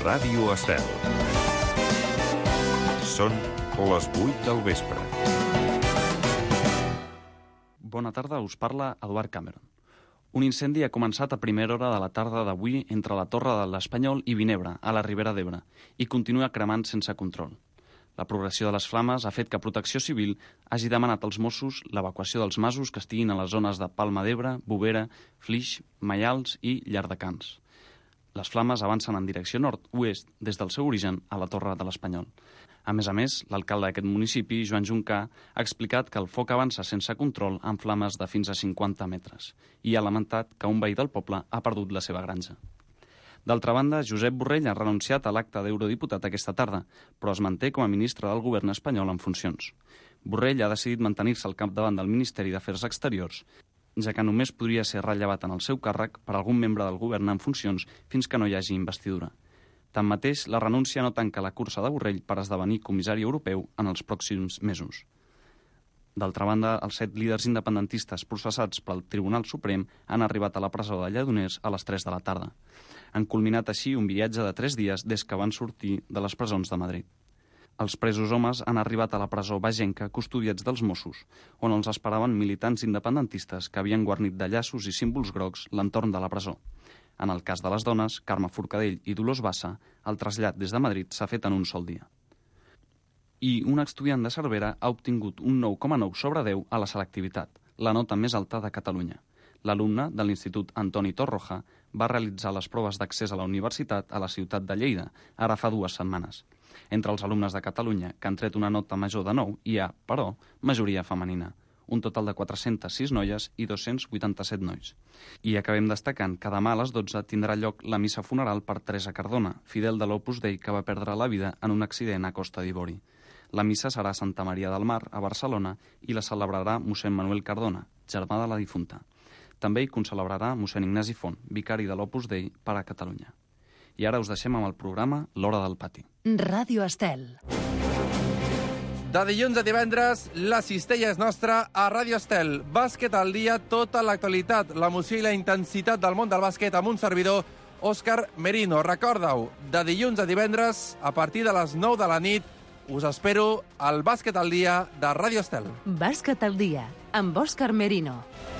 Ràdio Estel. Són les 8 del vespre. Bona tarda, us parla Eduard Cameron. Un incendi ha començat a primera hora de la tarda d'avui entre la Torre de l'Espanyol i Vinebre, a la Ribera d'Ebre, i continua cremant sense control. La progressió de les flames ha fet que Protecció Civil hagi demanat als Mossos l'evacuació dels masos que estiguin a les zones de Palma d'Ebre, Bovera, Flix, Maials i Llardecans. Les flames avancen en direcció nord-oest des del seu origen a la Torre de l'Espanyol. A més, l'alcalde d'aquest municipi, Joan Juncà, ha explicat que el foc avança sense control amb flames de fins a 50 metres i ha lamentat que un veí del poble ha perdut la seva granja. D'altra banda, Josep Borrell ha renunciat a l'acte d'eurodiputat aquesta tarda, però es manté com a ministre del govern espanyol en funcions. Borrell ha decidit mantenir-se al capdavant del Ministeri d'Afers Exteriors, ja que només podria ser rellevat en el seu càrrec per algun membre del govern en funcions fins que no hi hagi investidura. Tanmateix, la renúncia no tanca la cursa de Borrell per esdevenir comissari europeu en els pròxims mesos. D'altra banda, els 7 líders independentistes processats pel Tribunal Suprem han arribat a la presó de Lledoners a les 3 de la tarda. Han culminat així un viatge de 3 dies des que van sortir de les presons de Madrid. Els presos homes han arribat a la presó Bagenca custodiats dels Mossos, on els esperaven militants independentistes que havien guarnit de llaços i símbols grocs l'entorn de la presó. En el cas de les dones, Carme Forcadell i Dolors Bassa, el trasllat des de Madrid s'ha fet en un sol dia. I un estudiant de Cervera ha obtingut un 9,9 sobre 10 a la selectivitat, la nota més alta de Catalunya. L'alumne de l'Institut Antoni Torroja va realitzar les proves d'accés a la universitat a la ciutat de Lleida, ara fa 2 setmanes. Entre els alumnes de Catalunya que han tret una nota major de 9 hi ha, però, majoria femenina. Un total de 406 noies i 287 nois. I acabem destacant que demà a les 12 tindrà lloc la missa funeral per Teresa Cardona, fidel de l'Opus Dei que va perdre la vida en un accident a Costa d'Ivori. La missa serà a Santa Maria del Mar, a Barcelona, i la celebrarà mossèn Manuel Cardona, germà de la difunta. També hi concelebrarà mossèn Ignasi Font, vicari de l'Opus Dei per a Catalunya. I ara us deixem amb el programa L'Hora del Pati. Ràdio Estel. De dilluns a divendres, la cistella és nostra a Ràdio Estel. Bàsquet al dia, tota l'actualitat, l'emoció i la intensitat del món del bàsquet amb un servidor, Òscar Merino. Recorda-ho, de dilluns a divendres, a partir de les 9 de la nit, us espero al Bàsquet al dia de Ràdio Estel. Bàsquet al dia, amb Òscar Merino.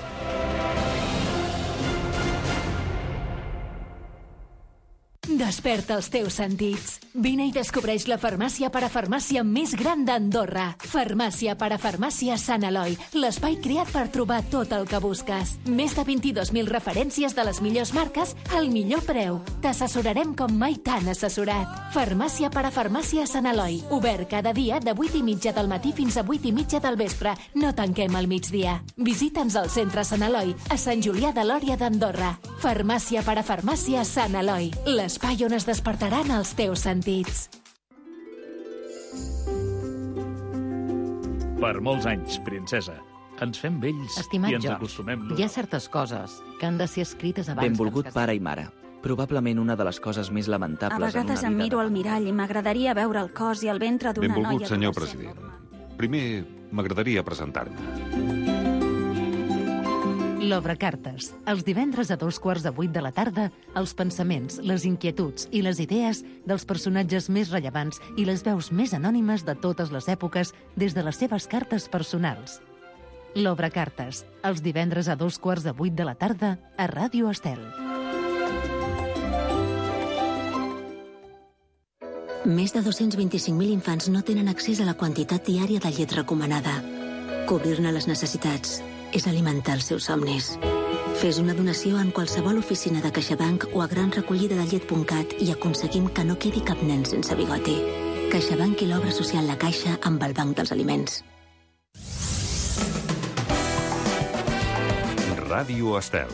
Desperta els teus sentits. Vine i descobreix la farmàcia parafarmàcia més gran d'Andorra. Farmàcia parafarmàcia Sant Eloi, l'espai creat per trobar tot el que busques. Més de 22.000 referències de les millors marques al millor preu. T'assessorarem com mai t'han assessorat. Farmàcia parafarmàcia Sant Eloi, obert cada dia de 8:30 del matí fins a 8:30 del vespre. No tanquem al migdia. Visita'ns al centre Sant Eloi, a Sant Julià de Lòria d'Andorra. Farmàcia parafarmàcia Sant Eloi, l'espai on es despertaran els teus sentits. Per molts anys, princesa. Ens fem vells Estimat i ens George, acostumem. hi ha certes coses que han de ser escrites abans Benvolgut que ens pare i mare. Probablement una de les coses més A lamentables vegades en em una miro vida al mirall i m'agradaria veure el cos i el ventre d'una noia... Benvolgut, senyor adolescent president. normal. Primer, m'agradaria presentar-me. L'Obra Cartes. Els divendres a 7:15 de la tarda, els pensaments, les inquietuds i les idees dels personatges més rellevants i les veus més anònimes de totes les èpoques des de les seves cartes personals. L'Obra Cartes. Els divendres a 7:15 de la tarda a Ràdio Estel. Més de 225.000 infants no tenen accés a la quantitat diària de llet recomanada. Cobrir-ne les necessitats és alimentar els seus somnis. Fes una donació en qualsevol oficina de CaixaBank o a granrecollidadellet.cat i aconseguim que no quedi cap nen sense bigoti. CaixaBank i l'obra social La Caixa amb el Banc dels Aliments. Ràdio Estel.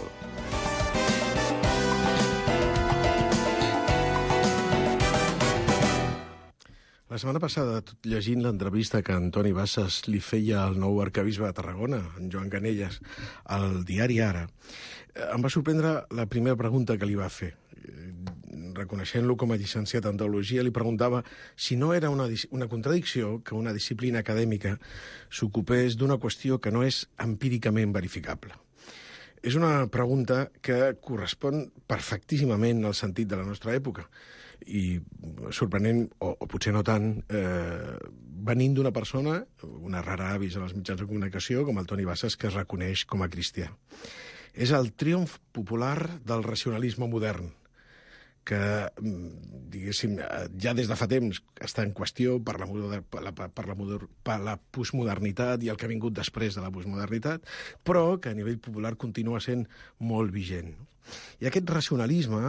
La setmana passada, tot llegint l'entrevista que Antoni Bassas li feia al nou arquebisbe de Tarragona, en Joan Canelles, al diari Ara, em va sorprendre la primera pregunta que li va fer. Reconeixent-lo com a llicenciat en teologia, li preguntava si no era una contradicció que una disciplina acadèmica s'ocupés d'una qüestió que no és empíricament verificable. És una pregunta que correspon perfectíssimament al sentit de la nostra època. i sorprenent, o potser no tant, venint d'una persona, una rara avis a les mitjans de comunicació, com el Toni Bassas, que es reconeix com a cristià. És el triomf popular del racionalisme modern, que, diguéssim, ja des de fa temps està en qüestió per la postmodernitat i el que ha vingut després de la postmodernitat, però que a nivell popular continua sent molt vigent. I aquest racionalisme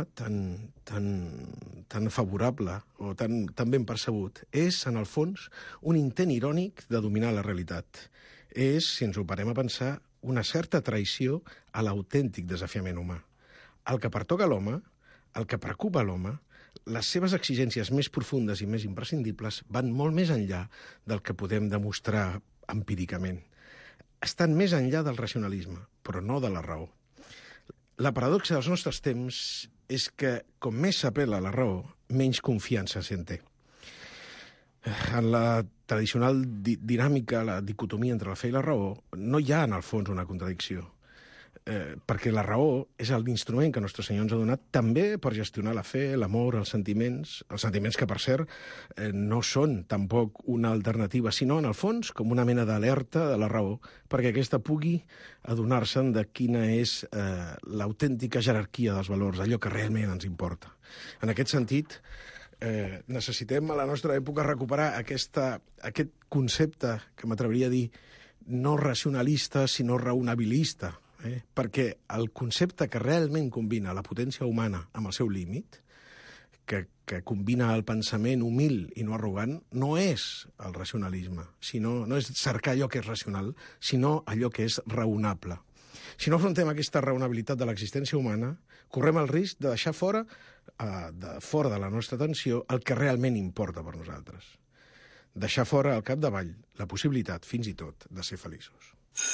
tan favorable o tan ben percebut és, en el fons, un intent irònic de dominar la realitat. És, si ens ho parem a pensar, una certa traïció a l'autèntic desafiament humà. El que pertoca a l'home, el que preocupa a l'home, les seves exigències més profundes i més imprescindibles van molt més enllà del que podem demostrar empíricament. Estan més enllà del racionalisme, però no de la raó. La paradoxa dels nostres temps és que, com més s'apel·la a la raó, menys confiança se'n té. En la tradicional dinàmica, la dicotomia entre la fe i la raó, no hi ha, en el fons, una contradicció. Perquè la raó és l'instrument que Nostre Senyor ens ha donat també per gestionar la fe, l'amor, els sentiments que, per cert, no són tampoc una alternativa, sinó, en el fons, com una mena d'alerta de la raó, perquè aquesta pugui adonar-se'n de quina és l'autèntica jerarquia dels valors, allò que realment ens importa. En aquest sentit, necessitem a la nostra època recuperar aquest concepte, que m'atreviria a dir, no racionalista, sinó raonabilista, perquè el concepte que realment combina la potència humana amb el seu límit, que combina el pensament humil i no arrogant, no és el racionalisme, no és cercar allò que és racional, sinó allò que és raonable. Si no afrontem aquesta raonabilitat de l'existència humana, correm el risc de deixar fora de la nostra atenció el que realment importa per nosaltres. Deixar fora al capdavall la possibilitat, fins i tot, de ser feliços.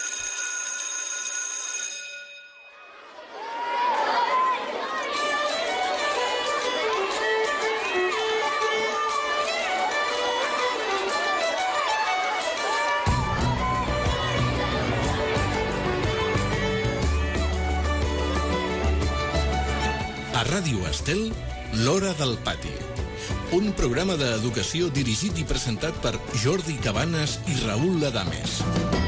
A Ràdio Estel, l'Hora del Pati. Un programa d'educació dirigit i presentat per Jordi Cabanes i Raül Ladames.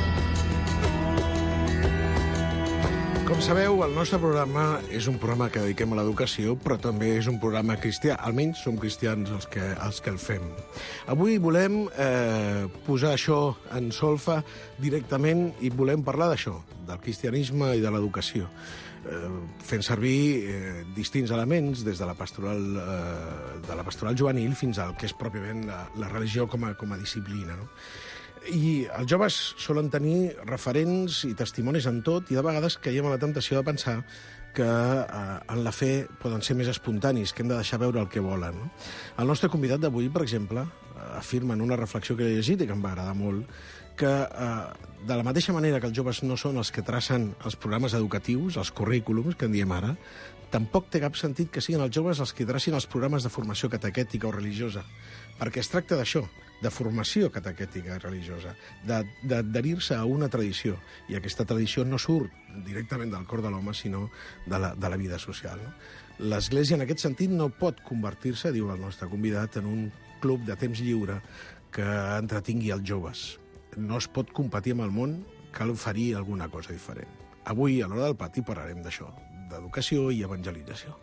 Com sabeu, el nostre programa és un programa que dediquem a l'educació, però també és un programa cristià. Almenys som cristians els que el fem. Avui volem posar això en solfa directament i volem parlar d'això, del cristianisme i de l'educació. Fent servir distints elements, des de la pastoral juvenil fins al que és pròpiament la religió com a disciplina. No? I els joves solen tenir referents i testimonis en tot, i de vegades caiem a la temptació de pensar que en la fe poden ser més espontanis, que hem de deixar veure el que volen. No? El nostre convidat d'avui, per exemple, afirma en una reflexió que he llegit i que em va agradar molt, que de la mateixa manera que els joves no són els que tracen els programes educatius, els currículums, que en diem ara, tampoc té cap sentit que siguin els joves els que tracin els programes de formació catequètica o religiosa, perquè es tracta d'això, de formació catequètica i religiosa, d'adherir-se a una tradició, i aquesta tradició no surt directament del cor de l'home, sinó de la vida social. No? L'Església, en aquest sentit, no pot convertir-se, diu el nostre convidat, en un club de temps lliure que entretingui els joves. No es pot competir amb el món, cal oferir alguna cosa diferent. Avui, a l'Hora del Pati, parlarem d'això, d'educació i evangelització.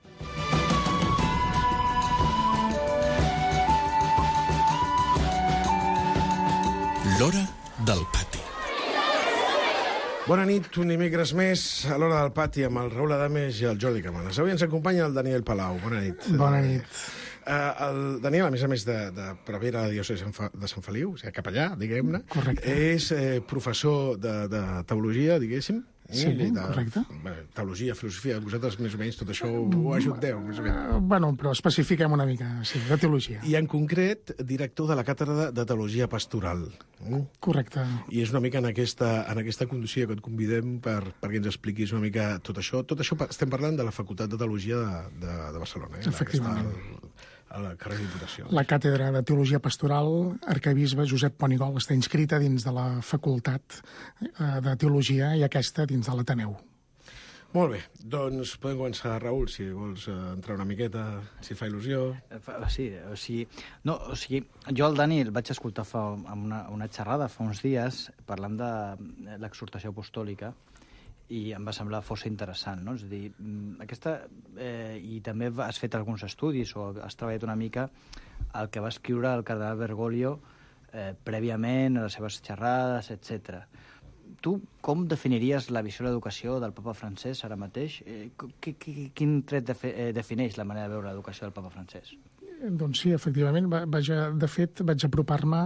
L'Hora del Pati. Bona nit, un dimecres més a l'Hora del Pati amb el Raül Ladames i el Jordi Cabanes. Avui ens acompanya el Daniel Palau. Bona nit. Bona nit. El Daniel, a més de prevere a la diòcesi de Sant Feliu, o sigui, capellà, diguem-ne, és professor de teologia, diguéssim. Sí, correcte. Teologia, filosofia, vosaltres més o menys tot això ho ajunteu, més o menys. Bueno, però especifiquem una mica, sí, de teologia. I en concret, director de la càtedra de teologia pastoral. Correcte. I és una mica en aquesta condició que et convidem perquè ens expliquis una mica tot això. Tot això estem parlant de la Facultat de Teologia de Barcelona. Efectivament. A la carrer de Diputació. La càtedra de Teologia Pastoral, arquebisbe Josep Ponigol, està inscrita dins de la Facultat de Teologia i aquesta dins de l'Ateneu. Molt bé, doncs podem començar, Raül, si vols entrar una miqueta, si fa il·lusió. Sí, o sigui, jo el Dani el vaig escoltar una xerrada fa uns dies parlant de l'exhortació apostòlica i em va semblar força interessant, no? És a dir, i també has fet alguns estudis o has treballat una mica el que va escriure el cardenal Bergoglio prèviament, a les seves xerrades, etc. Tu com definiries la visió de l'educació del papa francès ara mateix? Quin tret defineix la manera de veure l'educació del papa francès? Doncs sí, efectivament. De fet, vaig apropar-me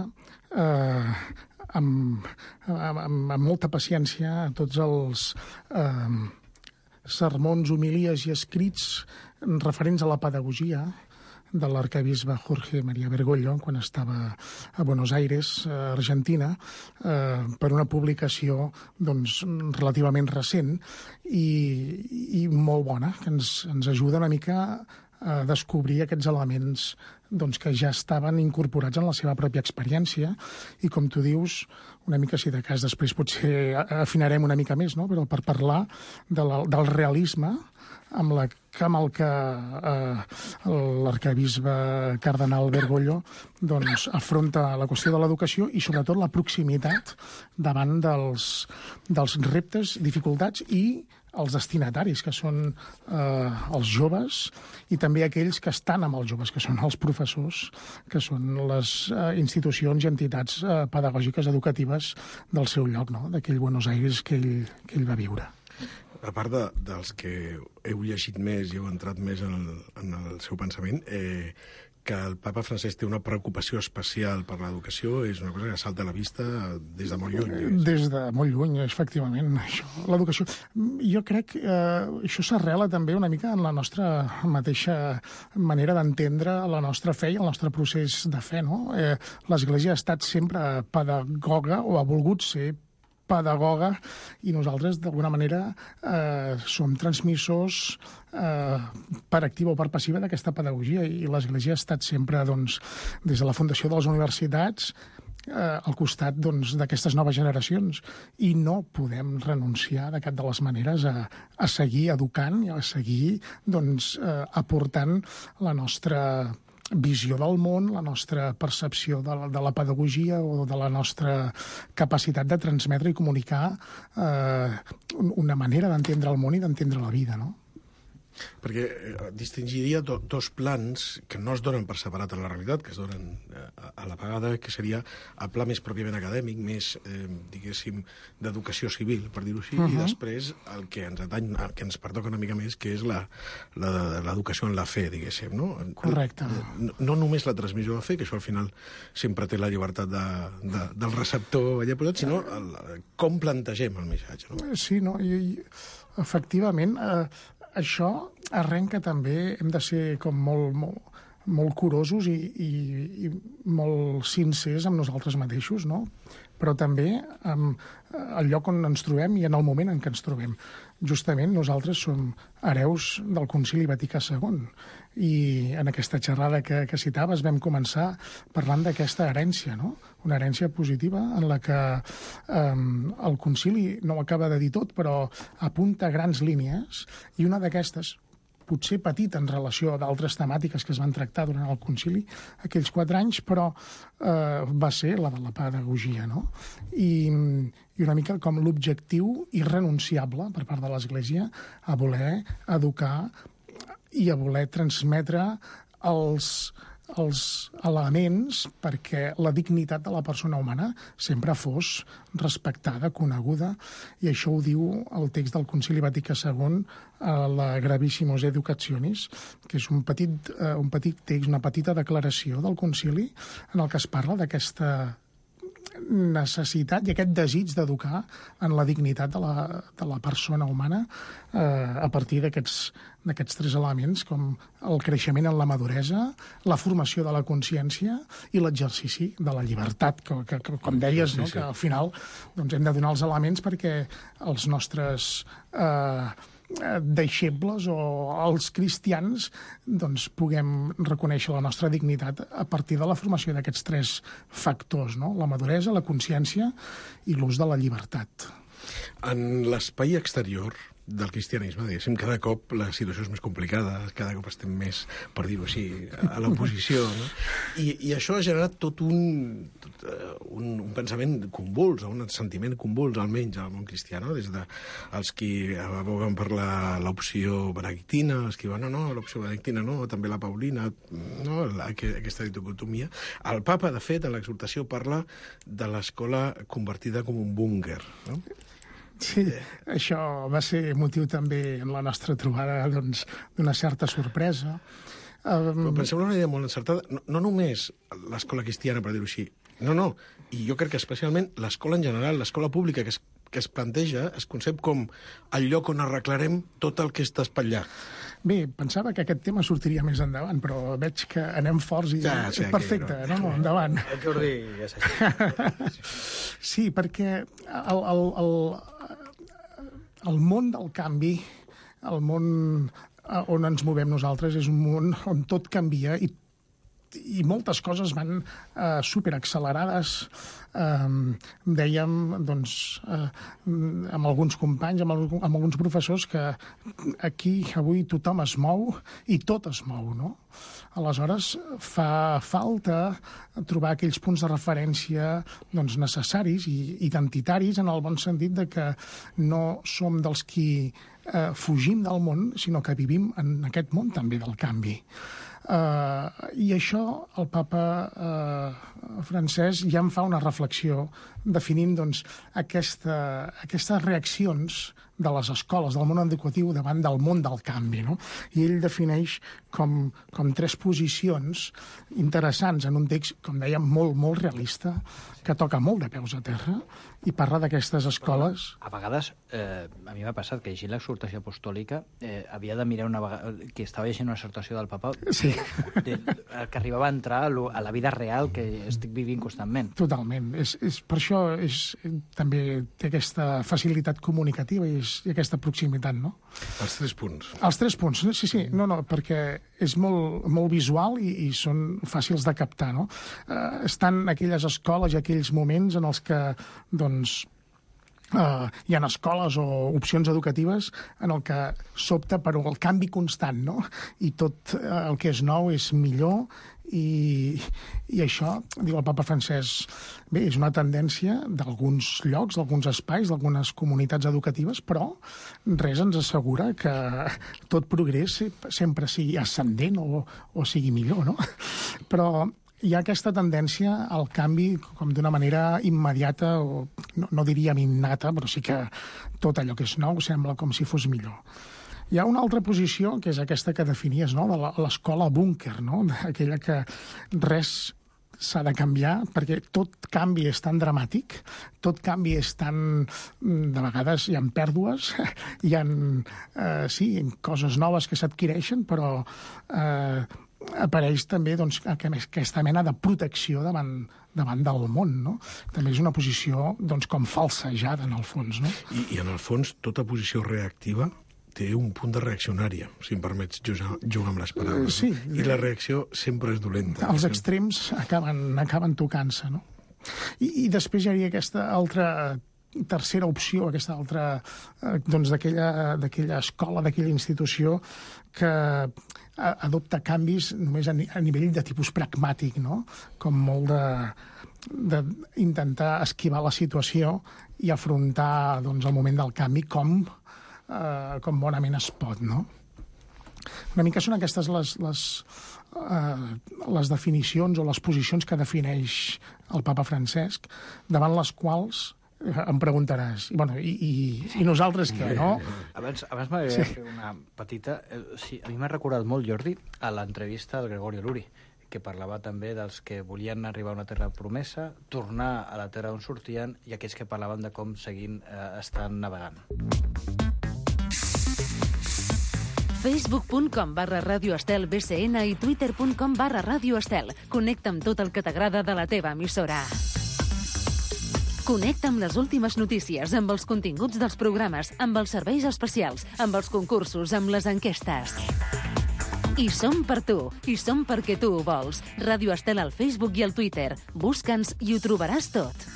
amb molta paciència a tots els sermons, homilies i escrits referents a la pedagogia de l'arquebisbe Jorge María Bergoglio quan estava a Buenos Aires, Argentina, per una publicació relativament recent i molt bona, que ens ajuda una mica a descobrir aquests elements que ja estaven incorporats en la seva pròpia experiència i, com tu dius, una mica, si de cas després potser afinarem una mica més, no? Però per parlar del realisme amb el que l'arquebisbe cardenal Bergoglio afronta la qüestió de l'educació i sobretot la proximitat davant dels reptes, dificultats i els destinataris, que són els joves i també aquells que estan amb els joves, que són els professors, que són les institucions i entitats pedagògiques educatives del seu lloc, no? D'aquell Buenos Aires que ell va viure. A part dels que heu llegit més i heu entrat més en el seu pensament, que el papa francès té una preocupació especial per l'educació és una cosa que salta a la vista des de molt lluny. Des de molt lluny, efectivament. L'educació, jo crec que això s'arrela també una mica en la nostra mateixa manera d'entendre la nostra fe i el nostre procés de fe, no? L'Església ha estat sempre pedagoga o ha volgut ser pedagoga i nosaltres d'alguna manera som transmissors per activa o per passiva d'aquesta pedagogia i l'Església ha estat sempre des de la fundació de les universitats al costat d'aquestes noves generacions i no podem renunciar de cap de les maneres a seguir educant i a seguir aportant la nostra visió del món, la nostra percepció de la pedagogia o de la nostra capacitat de transmetre i comunicar una manera d'entendre el món i d'entendre la vida, no? Perquè distingiria dos plans que no es donen per separat en la realitat, que es donen a la vegada, que seria el pla més pròpiament acadèmic, més, diguéssim, d'educació civil, per dir-ho així, i després el que ens atany, el que ens pertoca una mica més, que és l'educació en la fe, diguéssim, no? Correcte. No només la transmissió de fe, que això al final sempre té la llibertat del receptor allà posat, sinó com plantegem el missatge, no? Sí, no? I efectivament, això arrenca també, hem de ser com molt curosos i molt sincers amb nosaltres mateixos, no? Però també amb el lloc on ens trobem i en el moment en què ens trobem. Justament nosaltres som hereus del Concili Vaticà II i en aquesta xerrada que citaves vam començar parlant d'aquesta herència, no? Una herència positiva en la que el Concili no ho acaba de dir tot, però apunta grans línies i una d'aquestes, potser petit en relació a d'altres temàtiques que es van tractar durant el concili aquells 4 anys, però va ser la de la pedagogia, no? I una mica com l'objectiu irrenunciable per part de l'Església a voler educar i a voler transmetre els elements perquè la dignitat de la persona humana sempre fos respectada, coneguda, i això ho diu el text del Concili Vaticà II, la Gravissimos Educationis, que és un petit text, una petita declaració del concili en el que es parla d'aquesta necessitat i aquest desig d'educar en la dignitat de la persona humana a partir d'aquests 3 elements com el creixement en la maduresa, la formació de la consciència i l'exercici de la llibertat, que com deies, no? Que al final hem de donar els elements perquè els nostres deixebles o els cristians puguem reconèixer la nostra dignitat a partir de la formació d'aquests 3 factors, no? La maduresa, la consciència i l'ús de la llibertat. En l'espai exterior del cristianisme, diguéssim. Cada cop la situació és més complicada, cada cop estem més, per dir-ho així, a l'oposició, no? I això ha generat tot un pensament convuls, un sentiment convuls, almenys, al món cristià, no? Des dels qui aboguen per l'opció benedictina, els que diuen, no, l'opció benedictina no, també la paulina, no? Aquesta dicotomia. El papa, de fet, a l'exhortació parla de l'escola convertida com un búnquer, no? Sí, això va ser motiu també en la nostra trobada doncs, d'una certa sorpresa. Però penseu una idea molt encertada. No només l'escola cristiana, per dir-ho així. No. I jo crec que especialment l'escola en general, l'escola pública que es planteja, es concep com el lloc on arreglarem tot el que està espatllat. Bé, pensava que aquest tema sortiria més endavant, però veig que anem forts i és perfecte. No, endavant. Jordi, ja sé. Sí, perquè el món del canvi, el món on ens movem nosaltres, és un món on tot canvia i moltes coses van superaccelerades. Dèiem, doncs, amb alguns companys, amb alguns professors, que aquí avui tothom es mou i tot es mou, no? Aleshores, fa falta trobar aquells punts de referència doncs, necessaris i identitaris, en el bon sentit de que no som dels qui fugim del món, sinó que vivim en aquest món també del canvi. I això el papa francès ja en fa una reflexió definint doncs, aquestes reaccions de les escoles, del món educatiu davant del món del canvi, no? I ell defineix com 3 posicions interessants en un text, com dèiem, molt realista, que toca molt de peus a terra i parla d'aquestes escoles. A vegades, a mi m'ha passat que llegint l'exhortació apostòlica havia de mirar una vegada, que estava llegint una exhortació del papa, sí. Que arribava a entrar a la vida real que estic vivint constantment. Totalment. Per això també té aquesta facilitat comunicativa i aquesta proximitat, no? Els 3 punts. Els 3 punts, sí. No, perquè és molt visual i són fàcils de captar, no? Estan aquelles escoles i aquells moments en els que, doncs, hi ha escoles o opcions educatives en el que s'opta per el canvi constant, no? I tot el que és nou és millor i això, diu el papa francès, bé, és una tendència d'alguns llocs, d'alguns espais, d'algunes comunitats educatives, però res ens assegura que tot progrés sempre sigui ascendent o sigui millor, no? Però hi ha aquesta tendència al canvi com d'una manera immediata, o no diríem innata, però sí que tot allò que és nou sembla com si fos millor. Hi ha una altra posició, que és aquesta que definies, no?, de l'escola búnquer, no?, aquella que res s'ha de canviar, perquè tot canvi és tan dramàtic, tot canvi és tan... De vegades hi ha pèrdues, hi ha, sí, coses noves que s'adquireixen, però apareix també doncs, aquesta mena de protecció davant del món, no? També és una posició doncs, com falsejada, en el fons, no? I en el fons, tota posició reactiva té un punt de reaccionària, si em permets jugar amb les paraules. Sí. I la reacció sempre és dolenta. Els extrems acaben tocant-se, no? I després hi hauria aquesta altra tercera opció, aquesta altra, doncs, d'aquella escola, d'aquella institució que adopta canvis només a nivell de tipus pragmàtic, no? Com molt d'intentar esquivar la situació i afrontar doncs, el moment del canvi com bonament es pot, no? Una mica són aquestes les definicions o les posicions que defineix el papa Francesc, davant les quals em preguntaràs, i nosaltres què, no? Abans m'agradaria fer una petita... Sí, a mi m'ha recordat molt, Jordi, a l'entrevista del Gregorio Luri, que parlava també dels que volien arribar a una terra promesa, tornar a la terra on sortien, i aquells que parlaven de com seguint estan navegant. Facebook.com/Radio Estel BCN i Twitter.com/Radio Estel. Connecta amb tot el que t'agrada de la teva emissora. Connecta amb les últimes notícies, amb els continguts dels programes, amb els serveis especials, amb els concursos, amb les enquestes. I som per tu, i som perquè tu ho vols. Ràdio Estel al Facebook i al Twitter. Busca'ns i ho trobaràs tot.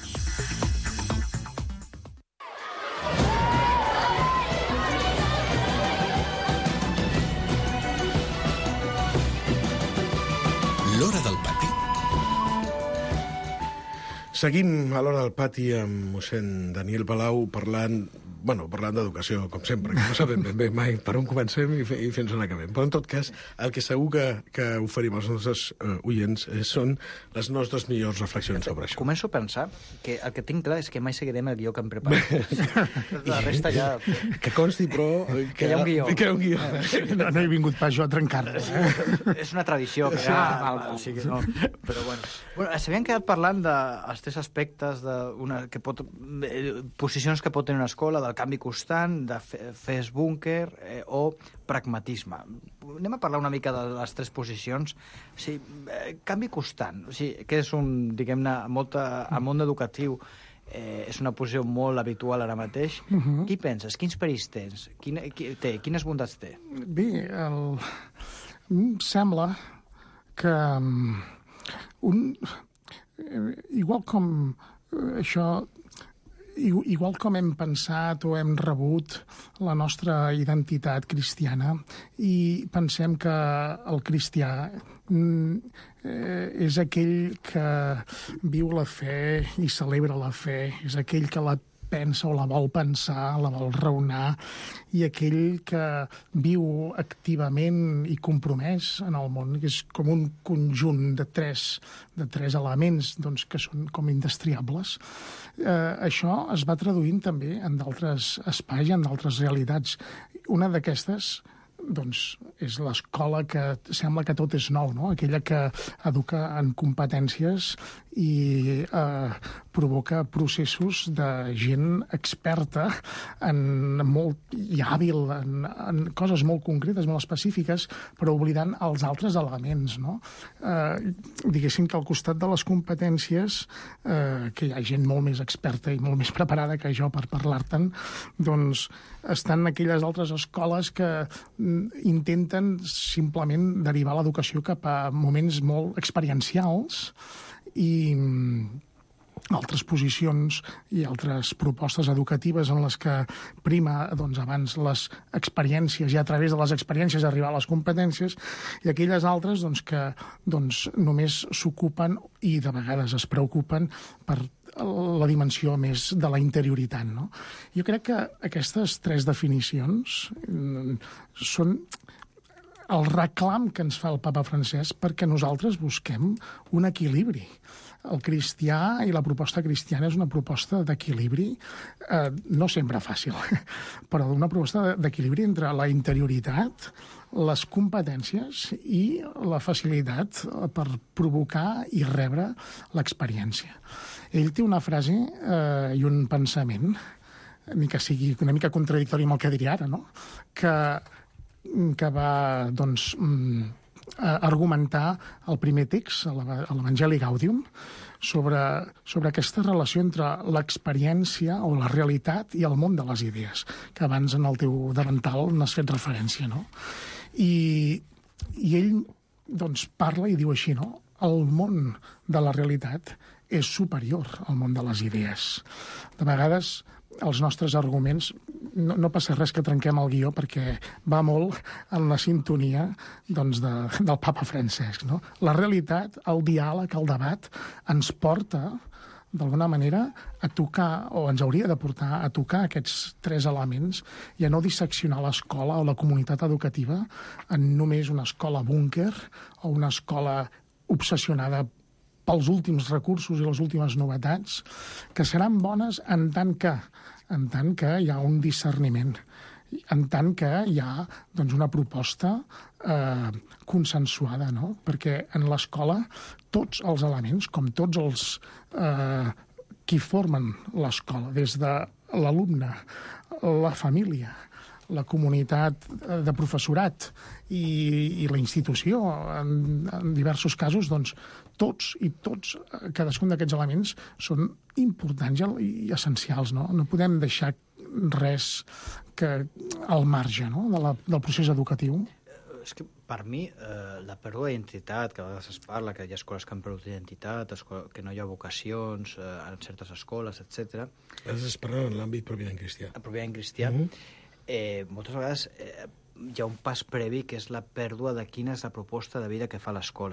Seguim a l'Hora del Pati amb mossèn Daniel Palau parlant d'educació, com sempre, que no sabem ben bé mai per on comencem i fins on acabem. Però, en tot cas, el que segur que oferim als nostres oients són les nostres millors reflexions sobre això. Començo a pensar que el que tinc clar és que mai seguirem el guió que hem preparat. La resta ja... Que consti, però... Que hi ha un guió. Que hi ha un guió. No he vingut pas jo a trencar-lo. És una tradició que ja... Però bueno, s'havien quedat parlant dels tres aspectes posicions que pot tenir una escola, del canvi constant, de fer búnquer o pragmatisme. Anem a parlar una mica de les tres posicions. O sigui, canvi constant, o sigui, que és un, diguem-ne, al món educatiu és una posició molt habitual ara mateix. Què penses? Quins perills tens? Quines bondats té? Bé, em sembla que igual com hem pensat o hem rebut la nostra identitat cristiana i pensem que el cristià és aquell que viu la fe i celebra la fe, és aquell que la pensa o la vol pensar, la vol raonar, i aquell que viu activament i compromès en el món, que és com un conjunt de tres elements doncs, que són com indestriables. Això es va traduint també en d'altres espais i en d'altres realitats. Una d'aquestes doncs, és l'escola que sembla que tot és nou, no? Aquella que educa en competències i provoca processos de gent experta i hàbil en coses molt concretes, molt específiques, però oblidant els altres elements, no? Diguéssim que al costat de les competències, que hi ha gent molt més experta i molt més preparada que jo per parlar-te'n, doncs estan aquelles altres escoles que intenten simplement derivar l'educació cap a moments molt experiencials i altres posicions i altres propostes educatives en les que prima doncs, abans les experiències i a través de les experiències arribar a les competències, i aquelles altres doncs, que només s'ocupen i de vegades es preocupen per la dimensió més de la interioritat. No? Jo crec que aquestes tres definicions són el reclam que ens fa el papa Francesc perquè nosaltres busquem un equilibri. El cristià i la proposta cristiana és una proposta d'equilibri, no sempre fàcil, però una proposta d'equilibri entre la interioritat, les competències i la facilitat per provocar i rebre l'experiència. Ell té una frase i un pensament, ni que sigui una mica contradictori amb el que diré ara, no? que va doncs, argumentar el primer text, l'Evangeli Gaudium, sobre aquesta relació entre l'experiència o la realitat i el món de les idees, que abans en el teu davantal n'has fet referència, no? I ell doncs, parla i diu així, no? El món de la realitat és superior al món de les idees. De vegades els nostres arguments, no passa res que trenquem el guió perquè va molt en la sintonia doncs, del papa Francesc. No? La realitat, el diàleg, el debat, ens porta d'alguna manera a tocar, o ens hauria de portar a tocar aquests tres elements i a no disseccionar l'escola o la comunitat educativa en només una escola búnquer o una escola obsessionada pels últims recursos i les últimes novetats, que seran bones en tant que hi ha un discerniment, en tant que hi ha doncs, una proposta consensuada, no? Perquè en l'escola tots els elements, com tots els qui formen l'escola, des de l'alumne, la família, la comunitat de professorat i la institució, en diversos casos, doncs, tots, cadascun d'aquests elements són importants i essencials. No podem deixar res al marge, no? del procés educatiu. És que per mi la pèrdua d'identitat, que a vegades es parla, que hi ha escoles que han perdut identitat, que no hi ha vocacions en certes escoles, etc. Es parla en l'àmbit pròpiament cristià. Pròpiament cristià. Moltes vegades hi ha un pas previ que és la pèrdua de quina és la proposta de vida que fa l'escola.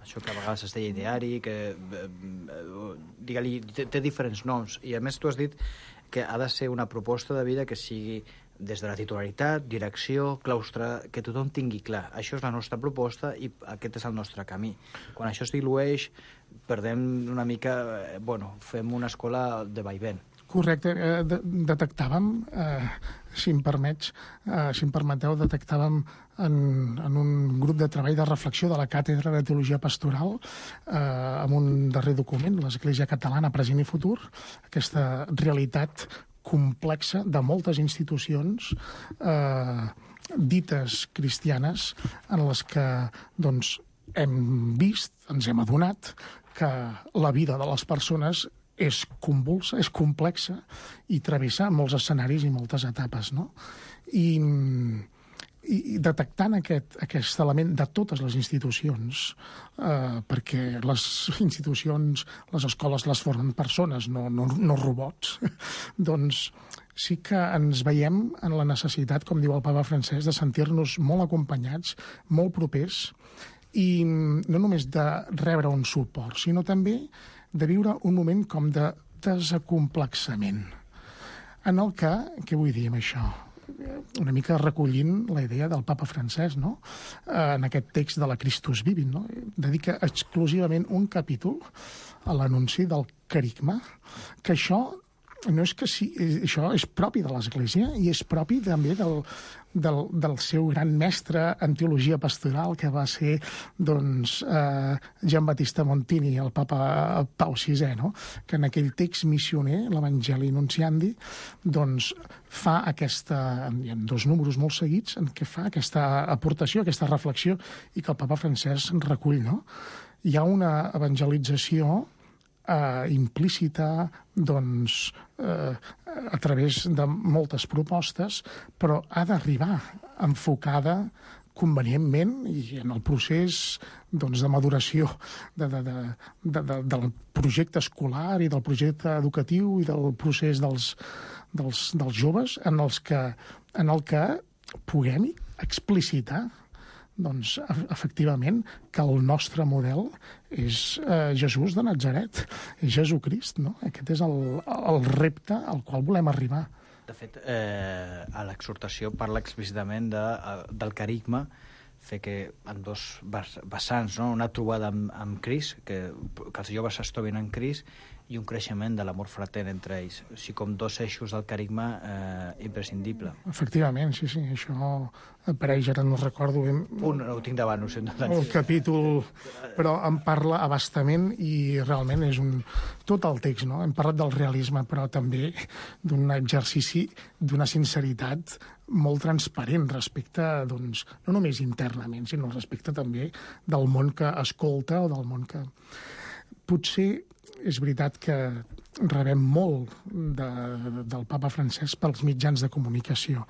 Això que a vegades es deia ideari, que digue-li, té diferents noms. I a més tu has dit que ha de ser una proposta de vida que sigui des de la titularitat, direcció, claustre, que tothom tingui clar. Això és la nostra proposta i aquest és el nostre camí. Quan això es dilueix, perdem una mica... fem una escola de vaivent. Correcte. Detectàvem, si em permeteu, detectàvem en un grup de treball de reflexió de la Càtedra de Teologia Pastoral amb un darrer document, l'Església Catalana, Present i Futur, aquesta realitat complexa de moltes institucions dites cristianes en les que hem vist, ens hem adonat que la vida de les persones és convulsa, és complexa i travessa molts escenaris i moltes etapes, no? I detectant aquest element de totes les institucions, perquè les institucions, les escoles les formen persones, no robots, doncs sí que ens veiem en la necessitat, com diu el papa Francesc, de sentir-nos molt acompanyats, molt propers, i no només de rebre un suport, sinó també de viure un moment com de desacomplexament. En el que, què vull dir amb això? Una mica recollint la idea del papa Francesc, no? En aquest text de la Christus Vivit, no? Dedica exclusivament un capítol a l'anunci del carigma, que això no és que això és propi de l'Església i és propi també del seu gran mestre en teologia pastoral, que va ser Gian Battista Montini, el papa Pau VI, no? Que en aquell text missioner, l'Evangeli Nunciandi, fa hi ha 2 números molt seguits en què fa aquesta aportació, aquesta reflexió, i que el papa Francesc recull, no? Hi ha una evangelització implícita a través de moltes propostes, però ha d'arribar enfocada convenientment i en el procés de maduració del projecte escolar i del projecte educatiu i del procés dels joves en el que puguem explicitar efectivament que el nostre model és Jesús de Natzaret, és Jesucrist, no? Aquest és el repte al qual volem arribar. De fet, a l'exhortació parla explícitament del carigma, fer que en 2 vessants, no? Una trobada amb Crist, que els joves es trobin en Crist, i un creixement de l'amor frater entre ells. O sigui, com 2 eixos del carigma imprescindible. Efectivament, sí, això apareix, ara no recordo ho tinc davant, el capítol, però em parla abastament i realment és tot el text, no? Hem parlat del realisme, però també d'un exercici d'una sinceritat molt transparent respecte, no només internament, sinó respecte també del món que escolta o del món que... Potser és veritat que rebem molt del papa Francesc pels mitjans de comunicació.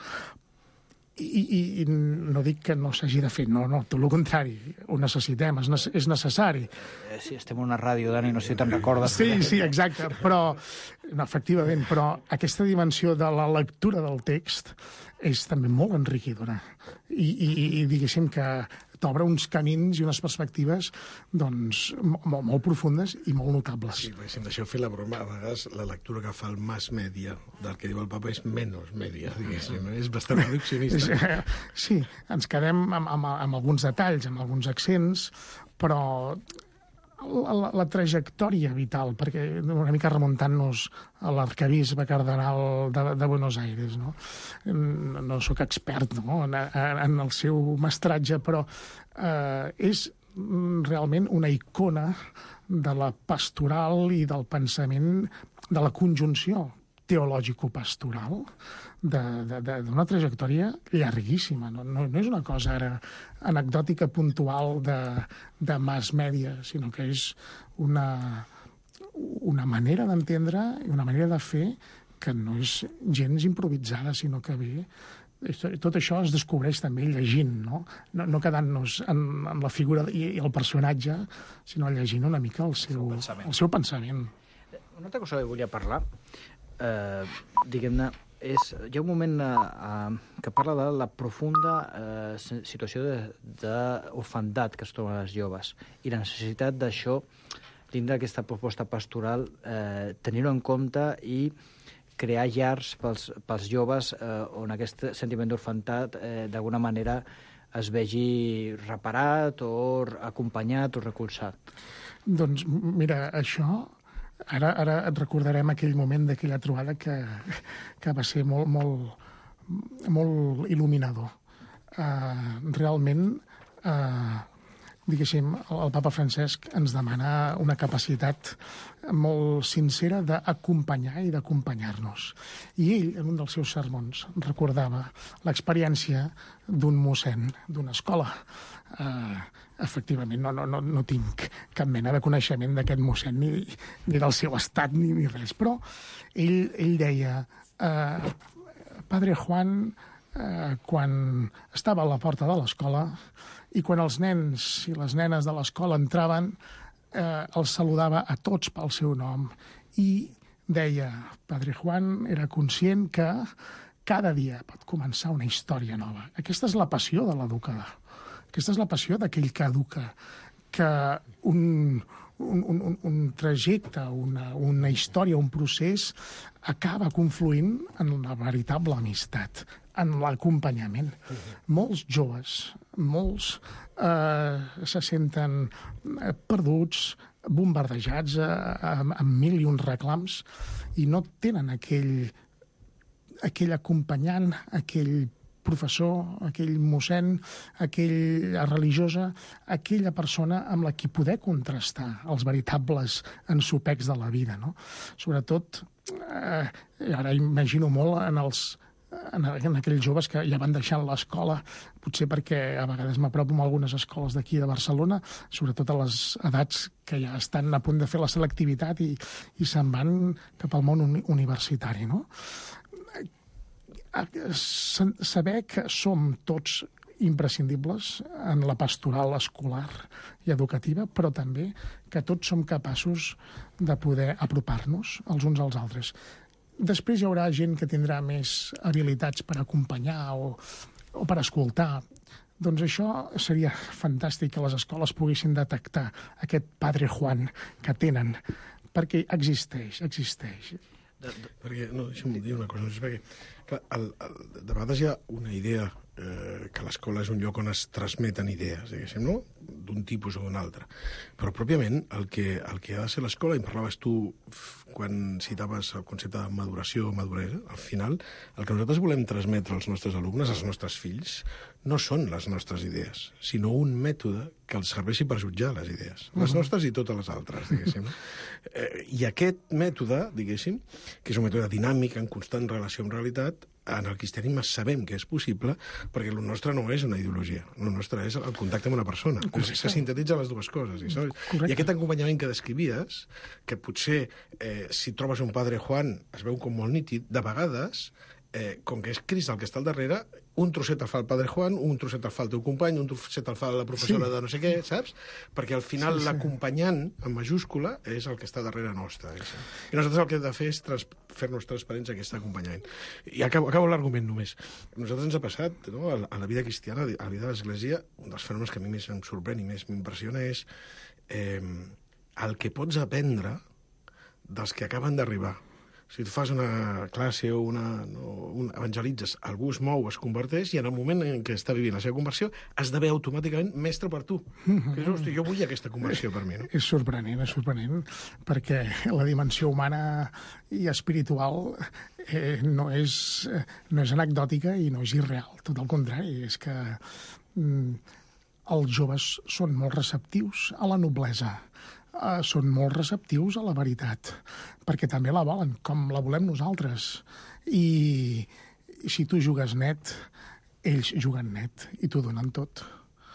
I no dic que no s'hagi de fer, no, tot el contrari, ho necessitem, és necessari. Sí, estem en una ràdio, Dani, no sé si te'n recordes. Sí, exacte, però, efectivament, però aquesta dimensió de la lectura del text és també molt enriquidora. I diguéssim que t'obre uns camins i unes perspectives molt profundes i molt notables. Sí, si em deixeu fer la broma, a vegades la lectura que fa el mass media del que diu el papa és menys media, diguéssim, és bastant reduccionista. Sí, ens quedem amb alguns detalls, amb alguns accents, però la trajectòria vital, perquè una mica remuntant-nos a l'arquebisbe cardenal de Buenos Aires, no? No sóc expert, no? en el seu mestratge, però és realment una icona de la pastoral i del pensament de la conjunció teològico-pastoral d'una trajectòria llarguíssima. No és una cosa ara anecdòtica, puntual de mass media, sinó que és una manera d'entendre i una manera de fer que no és gens improvisada, sinó que ve... Tot això es descobreix també llegint, no quedant-nos en la figura i el personatge, sinó llegint una mica el seu pensament. Una altra cosa que volia parlar, diguem-ne, hi ha un moment que parla de la profunda situació d'orfandat que es troben les joves i la necessitat d'això, dintre d'aquesta proposta pastoral, tenir-ho en compte i crear llars pels joves on aquest sentiment d'orfandat d'alguna manera es vegi reparat o acompanyat o recolzat. Doncs mira, això... Ara et recordarem aquell moment d'aquella trobada que va ser molt il·luminador. Realment, diguéssim, el papa Francesc ens demana una capacitat molt sincera d'acompanyar i d'acompanyar-nos. I ell, en un dels seus sermons, recordava l'experiència d'un mossèn d'una escola. Efectivament, no tinc cap mena de coneixement d'aquest mossèn, ni del seu estat, ni res. Però ell deia, Padre Juan, quan estava a la porta de l'escola i quan els nens i les nenes de l'escola entraven, els saludava a tots pel seu nom. I deia, Padre Juan era conscient que cada dia pot començar una història nova. Aquesta és la passió de l'educador. Aquesta és la passió d'aquell que educa, que un trajecte, una història, un procés acaba confluint en la veritable amistat, en l'acompanyament. Molts joves, molts se senten perduts, bombardejats amb mil i uns reclams i no tenen aquell acompanyant, aquell professor, aquell mossèn, aquella religiosa, aquella persona amb la que poder contrastar els veritables ensopecs de la vida, no? Sobretot, ara imagino molt en aquells joves que ja van deixant l'escola, potser perquè a vegades m'apropo amb algunes escoles d'aquí de Barcelona, sobretot a les edats que ja estan a punt de fer la selectivitat i se'n van cap al món universitari, no? Saber que som tots imprescindibles en la pastoral escolar i educativa, però també que tots som capaços de poder apropar-nos els uns als altres. Després hi haurà gent que tindrà més habilitats per acompanyar o per escoltar. Doncs això seria fantàstic que les escoles poguessin detectar aquest Padre Juan que tenen, perquè existeix. Perquè, no, deixa'm dir una cosa, perquè clar, de vegades hi ha una idea que l'escola és un lloc on es transmeten idees, diguéssim, no? D'un tipus o d'un altre. Però pròpiament el que ha de ser l'escola, i parlaves tu quan citaves el concepte de maduració o maduresa, al final el que nosaltres volem transmetre als nostres alumnes, als nostres fills, no són les nostres idees, sinó un mètode que els serveixi per jutjar les idees, les nostres i totes les altres, diguéssim. I aquest mètode, diguéssim, que és un mètode dinàmic, en constant relació amb realitat, en el cristianisme sabem que és possible perquè el nostre no és una ideologia, el nostre és el contacte amb una persona, que sintetitza les dues coses. I aquest acompanyament que descrivies, que potser si trobes un Padre Juan es veu com molt nítid, de vegades, com que és Crist el que està al darrere, un trosset el fa el Padre Juan, un trosset el fa el teu company, un trosset el fa la professora de no sé què, saps? Perquè al final l'acompanyant, en majúscula, és el que està darrere nostre. I nosaltres el que hem de fer és fer-nos transparents aquest acompanyament. I acabo l'argument només. A nosaltres ens ha passat, no? A la vida cristiana, a la vida de l'Església, un dels fenòmens que a mi més em sorprèn i més m'impressiona és el que pots aprendre dels que acaben d'arribar. Si tu fas una classe o evangelitzes, algú es mou, es converteix, i en el moment en què està vivint la seva conversió, esdevé automàticament mestre per tu. Que hosti, jo vull aquesta conversió per mi. No? És sorprenent, perquè la dimensió humana i espiritual no és anecdòtica i no és irreal. Tot el contrari, és que els joves són molt receptius a la noblesa, són molt receptius a la veritat, perquè també la volen, com la volem nosaltres. I si tu jugues net, ells juguen net i t'ho donen tot.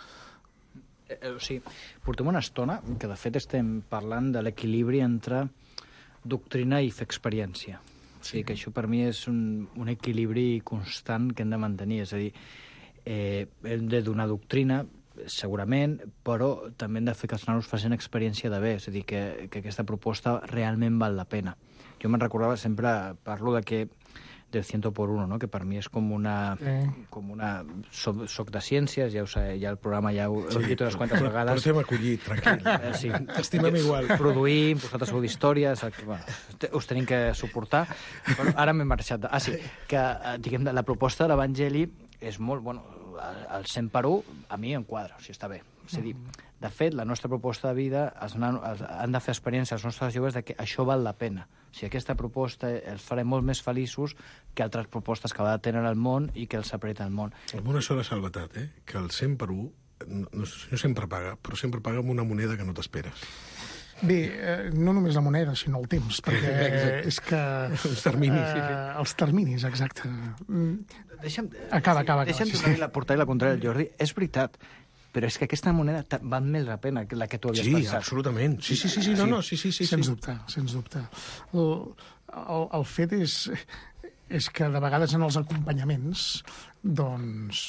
O sigui, portem una estona que, de fet, estem parlant de l'equilibri entre doctrina i fer experiència. O sigui, que això per mi és un equilibri constant que hem de mantenir. És a dir, hem de donar doctrina, segurament, però també hem de fer que els nanos facin experiència de bé, és a dir, que aquesta proposta realment val la pena. Jo me'n recordava, sempre parlo de que del 100 por 1, no? Que per mi és com una... Soc de ciències, ja ho sé, ja el programa ja ho he dit unes quantes vegades. Però t'hem acollit, tranquil. Sí. T'estimem igual. Produïm, vosaltres sou d'històries, us tenim que suportar. Però ara m'he marxat. Sí, que diguem, la proposta de l'Evangeli és molt... Bueno, el 100 per 1 a mi em quadra, o sigui, està bé. És a dir, de fet, la nostra proposta de vida han de fer experiència als nostres joves de que això val la pena. O sigui, aquesta proposta els farà molt més feliços que altres propostes que va de tenir al món i que els apreta al món. Amb una sola salvetat, que el 100 per 1 no sempre paga, però sempre paga amb una moneda que no t'esperes. Bé, no només la moneda, sinó el temps, perquè és que... Els terminis. Els terminis, exacte. Acaba. Deixa'm portar-hi la contrària al Jordi. És veritat, però és que aquesta moneda val més la pena que la que tu havies pensat. Sí, absolutament. Sí. Sens dubte. El fet és que de vegades en els acompanyaments, doncs,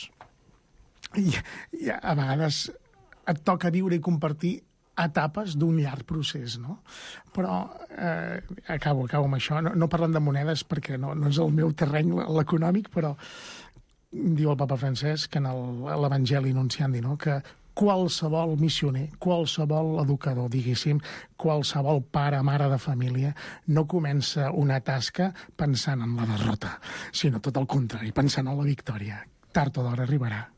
a vegades et toca viure i compartir etapes d'un llarg procés, no? Però acabo amb això. No parlem de monedes perquè no és el meu terreny, l'econòmic, però diu el papa Francesc en l'Evangeli Nunciandi, no? Que qualsevol missioner, qualsevol educador, diguéssim, qualsevol pare, mare de família, no comença una tasca pensant en la derrota, sinó tot el contrari, pensant en la victòria. Tard o d'hora arribarà.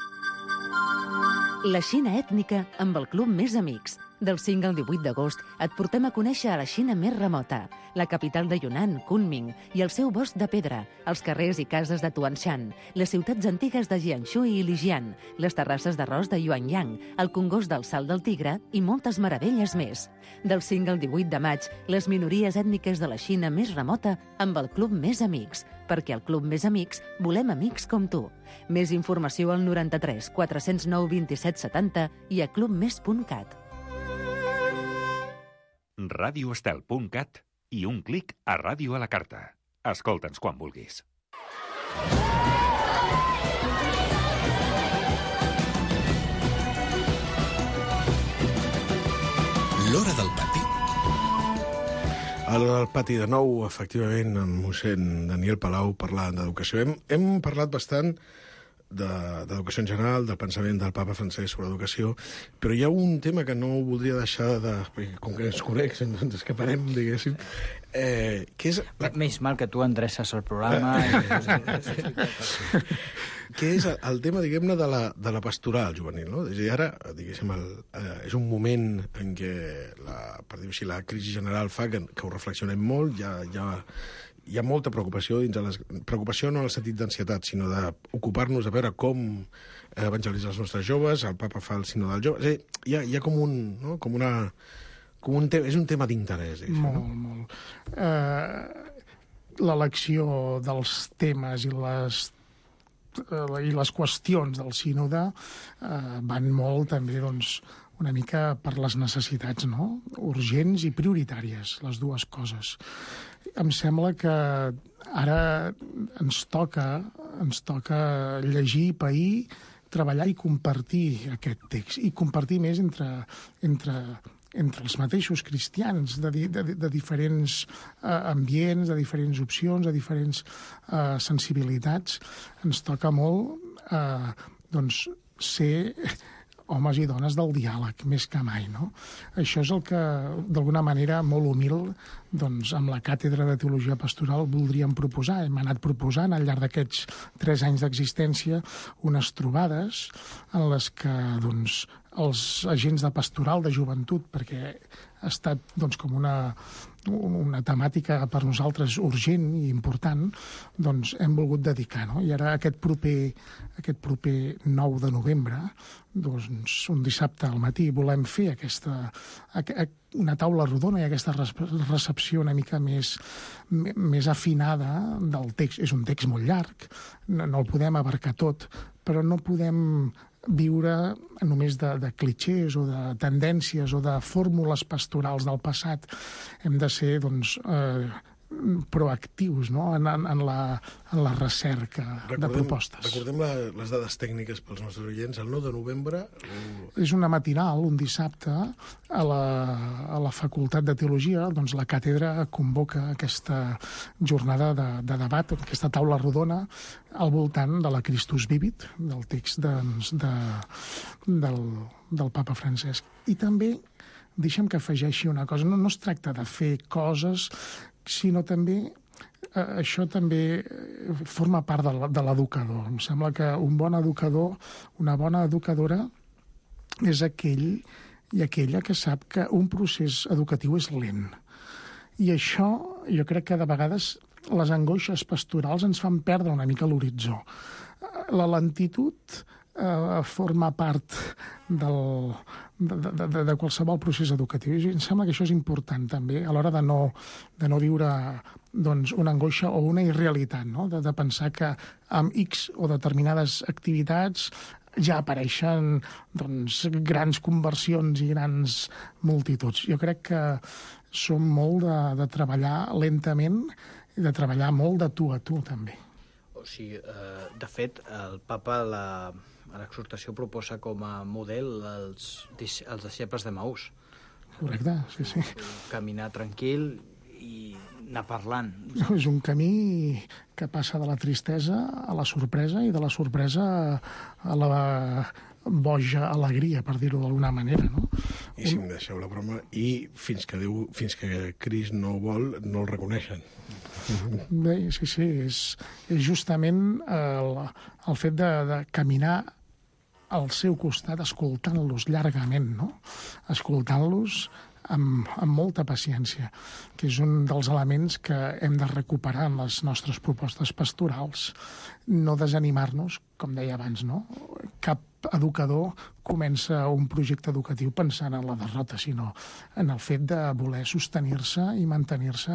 La Xina ètnica amb el Club Més Amics. Del 5 al 18 d'agost et portem a conèixer a la Xina més remota, la capital de Yunnan, Kunming, i el seu bosc de pedra, els carrers i cases de Tuanshan, les ciutats antigues de Jiangsu i Lijian, les terrasses d'arròs de Yuanyang, el congost del Salt del Tigre i moltes meravelles més. Del 5 al 18 de maig, les minories ètniques de la Xina més remota amb el Club Més Amics, perquè al Club Més Amics volem amics com tu. Més informació al 93 409 27 70 i a clubmes.cat. radioestel.cat i un clic a Ràdio a la Carta. Escolta'ns quan vulguis. L'Hora del Pati. A l'Hora del Pati de nou, efectivament, amb mossèn Daniel Palau parlant d'educació. Hem parlat bastant d'educació en general, del pensament del papa Francesc sobre educació, però hi ha un tema que no voldria deixar perquè com que ens coneix, ens escaparem, diguéssim, que és... Més mal que tu endreces el programa... que és el tema, diguem-ne, de la pastoral juvenil, no? És a dir, ara, diguéssim, és un moment en què, per dir-ho així, la crisi general fa que ho reflexionem molt, hi ha molta preocupació preocupació no en el sentit d'ansietat, sinó d'ocupar-nos de veure com evangelitzar els nostres joves. El papa fa el sinó del jove. Hi ha com un... No? És un tema d'interès. Molt. L'elecció dels temes i les qüestions del sínode van molt també, doncs, una mica per les necessitats, no? Urgents i prioritàries, les dues coses. Em sembla que ara ens toca llegir, pair, treballar i compartir aquest text, i compartir més entre els mateixos cristians, de diferents ambients, de diferents opcions, de diferents sensibilitats. Ens toca molt doncs, ser homes i dones del diàleg, més que mai, no? Això és el que, d'alguna manera, molt humil, doncs, amb la Càtedra de Teologia Pastoral voldríem proposar. Hem anat proposant, al llarg d'aquests 3 anys d'existència, unes trobades en les que, doncs, els agents de pastoral de joventut, perquè ha estat, doncs, com una temàtica per nosaltres urgent i important, doncs hem volgut dedicar, no? I ara aquest proper 9 de novembre, doncs un dissabte al matí, volem fer una taula rodona i aquesta recepció una mica més afinada del text. És un text molt llarg, no el podem abarcar tot, però no podem viure només de clichés o de tendències o de fórmules pastorals del passat. Hem de ser, doncs, proactius, no? en la recerca de propostes. Recordem les dades tècniques pels nostres oients. El 9 de novembre... És una matinal, un dissabte, a la Facultat de Teologia, doncs la càtedra convoca aquesta jornada de debat, aquesta taula rodona, al voltant de la Christus Vivit, del text del papa Francesc. I també, deixa'm que afegeixi una cosa, no es tracta de fer coses, sinó també, això també forma part de l'educador. Em sembla que un bon educador, una bona educadora, és aquell i aquella que sap que un procés educatiu és lent. I això, jo crec que de vegades les angoixes pastorals ens fan perdre una mica l'horitzó. La lentitud forma part de qualsevol procés educatiu. I em sembla que això és important també a l'hora de no viure una angoixa o una irrealitat, no? De pensar que amb X o determinades activitats ja apareixen grans conversions i grans multituds. Jo crec que som molt de treballar lentament i de treballar molt de tu a tu, també. O sigui, de fet, el papa a l'exhortació proposa com a model els deixebles de Maús. Correcte, sí. Caminar tranquil i anar parlant. És un camí que passa de la tristesa a la sorpresa i de la sorpresa a la boja alegria, per dir-ho d'alguna manera, no? I si em deixeu la broma, i fins que Crist no vol, no el reconeixen. Bé, sí, és justament el fet de caminar al seu costat, escoltant-los llargament, no? Escoltant-los amb molta paciència, que és un dels elements que hem de recuperar en les nostres propostes pastorals. No desanimar-nos, com deia abans, no? Cap educador comença un projecte educatiu pensant en la derrota, sinó en el fet de voler sostenir-se i mantenir-se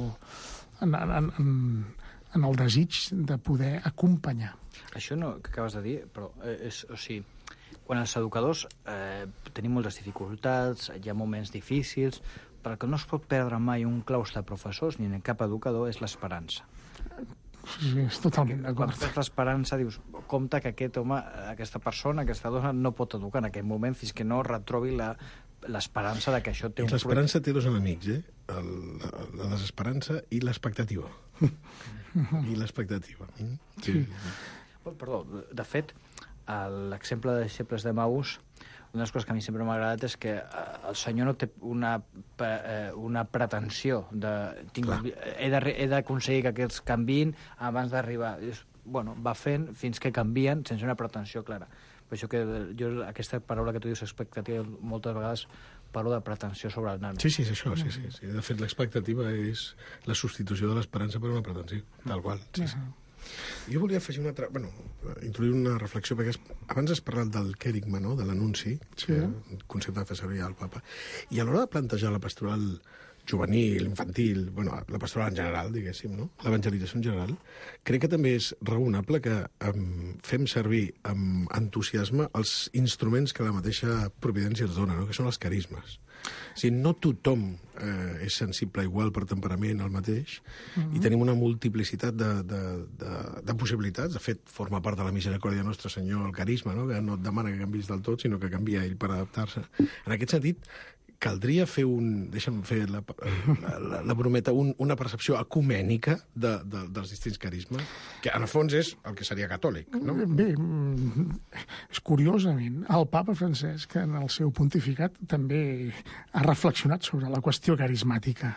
en el desig de poder acompanyar. Això que acabes de dir, però o sigui, quan els educadors tenim moltes dificultats, hi ha moments difícils, però el que no es pot perdre mai un claustre de professors ni en cap educador és l'esperança. Sí, és totalment d'acord. Quan tens l'esperança, dius, compte que aquest home, aquesta persona, aquesta dona, no pot educar en aquell moment fins que no retrobi l'esperança de que això té un... L'esperança té dos enemics, la desesperança i l'expectativa. I l'expectativa. Sí. Perdó, de fet, l'exemple de deixebles de Maús, una de les coses que a mi sempre m'ha agradat és que el senyor no té una pretensió de... He d'aconseguir que aquests canviïn abans d'arribar. Bueno, va fent fins que canvien sense una pretensió clara. Per això que jo aquesta paraula que tu dius, expectativa, moltes vegades parlo de pretensió sobre el nano. Sí, és això, sí. De fet, l'expectativa és la substitució de l'esperança per una pretensió, tal qual. Sí. Jo volia afegir introduir una reflexió, perquè abans has parlat del querigma, no?, de l'anunci, el concepte que fa servir el papa, i a l'hora de plantejar la pastoral juvenil, infantil, la pastoral en general, diguéssim, no?, l'evangelització en general, crec que també és raonable que fem servir amb entusiasme els instruments que la mateixa providència ens dona, no?, que són els carismes. O sigui, no tothom és sensible igual per temperament al mateix, i tenim una multiplicitat de possibilitats. De fet, forma part de la misericòrdia de Nostre Senyor el carisma, no?, que no et demana que canvis del tot, sinó que canvia ell per adaptar-se. En aquest sentit, caldria fer deixa'm fer la brometa, una percepció ecumènica dels distints carismes, que en el fons és el que seria catòlic, no? Bé, és curiosament, el papa Francesc, en el seu pontificat, també ha reflexionat sobre la qüestió carismàtica.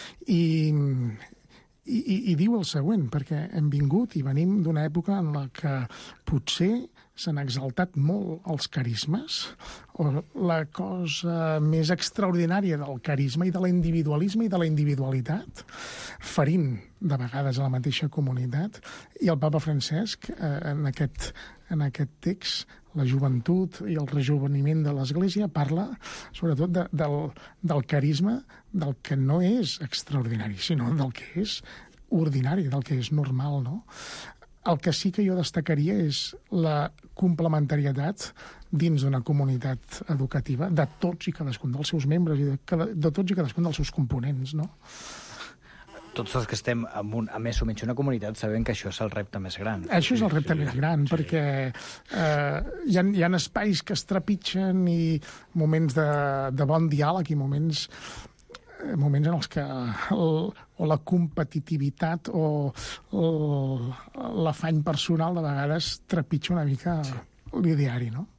I diu el següent, perquè hem vingut i venim d'una època en la que potser s'han exaltat molt els carismes, o la cosa més extraordinària del carisma i de l'individualisme i de la individualitat, ferint de vegades a la mateixa comunitat, i el papa Francesc, en aquest text, la joventut i el rejoveniment de l'Església, parla sobretot del carisma del que no és extraordinari, sinó del que és ordinari, del que és normal, no? El que sí que jo destacaria és la complementarietat dins d'una comunitat educativa de tots i cadascun dels seus membres i de tots i cadascun dels seus components, no? tots els que estem a més o menys una comunitat sabem que això és el repte més gran. Això és el repte més gran, perquè hi ha espais que es trepitgen i moments de bon diàleg i moments en els que o la competitivitat o l'afany personal de vegades trepitja una mica l'ideari, no?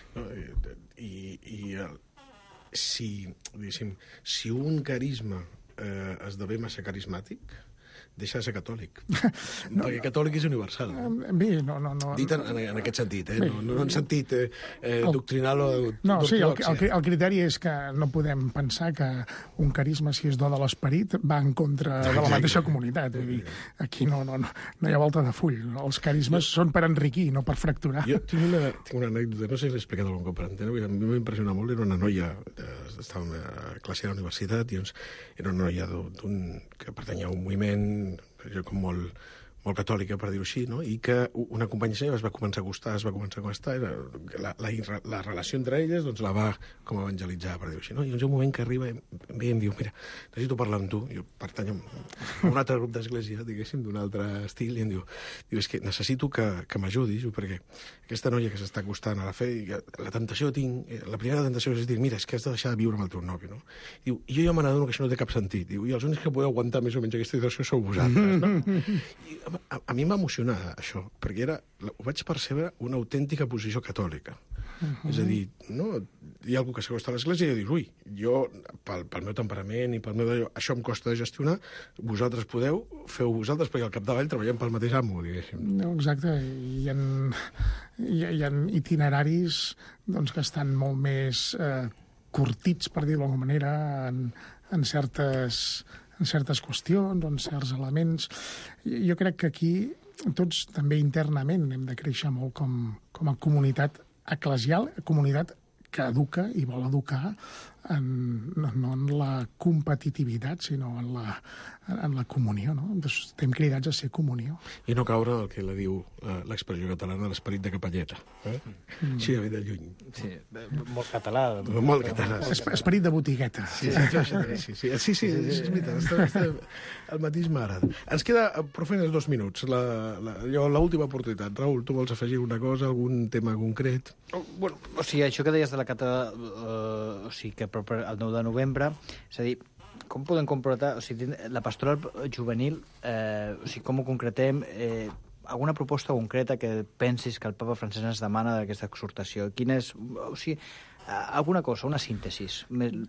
Si un carisma esdevé massa carismàtic, deixa de ser catòlic. Perquè catòlic és universal. Bé, no. Dit en aquest sentit, no en sentit doctrinal o no, sí, el criteri és que no podem pensar que un carisma, si és do de l'esperit, va en contra de la mateixa comunitat. Vull dir, aquí no hi ha volta de full. Els carismes són per enriquir, no per fracturar. Jo tinc una anècdota, no sé si l'he explicat algun cop per antena, a mi m'ha impressionat molt, era una noia, estava a classe a la universitat, i era una noia que pertanyia a un moviment com molt catòlica, per dir-ho així, no? I que una companya seva es va començar a acostar, la relació entre elles doncs la va com evangelitzar, per dir-ho així, no? I un moment que arriba i em diu, mira, necessito parlar amb tu, jo pertany a un altre grup d'església, diguéssim, d'un altre estil, i em diu, és que necessito que m'ajudis, perquè aquesta noia que s'està acostant a la fe, la tentació tinc, la primera tentació és dir, mira, és que has de deixar de viure amb el teu nòvio, no? Diu, i jo ja me n'adono que això no té cap sentit, diu, i els únics que podeu aguantar més o menys aquesta situació sou vosaltres, no? I a mi m'ha emocionat això, perquè ho vaig percebre una autèntica posició catòlica. És a dir, no, hi ha algú que s'acosta a l'església i dius, ui, jo, pel meu temperament i pel meu d'allò, això em costa de gestionar, vosaltres podeu, feu vosaltres, perquè al capdavall treballem pel mateix amo, diguéssim. No, exacte, hi ha itineraris doncs, que estan molt més curtits, per dir-ho d'alguna manera, en certes qüestions, en certs elements. Jo crec que aquí tots també internament hem de créixer molt com a comunitat eclesial, comunitat que educa i vol educar no en la competitivitat, sinó en la comunió, no? Estem cridats a ser comunió. I no caure el que la diu l'expressió catalana, l'esperit de capelleta. Així de bé de lluny. Sí, molt català. Molt català. Esperit de botigueta. Sí, és veritat. Està el mateix m'agrada. Ens queda, profanes, 2 minuts. L'última oportunitat. Raül, tu vols afegir una cosa, algun tema concret? Bueno, o sigui, això que deies de la cata, o sigui, que el 9 de novembre, és a dir, com podem completar, o sigui, la pastoral juvenil, o sigui, com ho concretem, alguna proposta concreta que pensis que el papa Francesc ens demana d'aquesta exhortació? Quina és, o sigui, alguna cosa, una síntesi?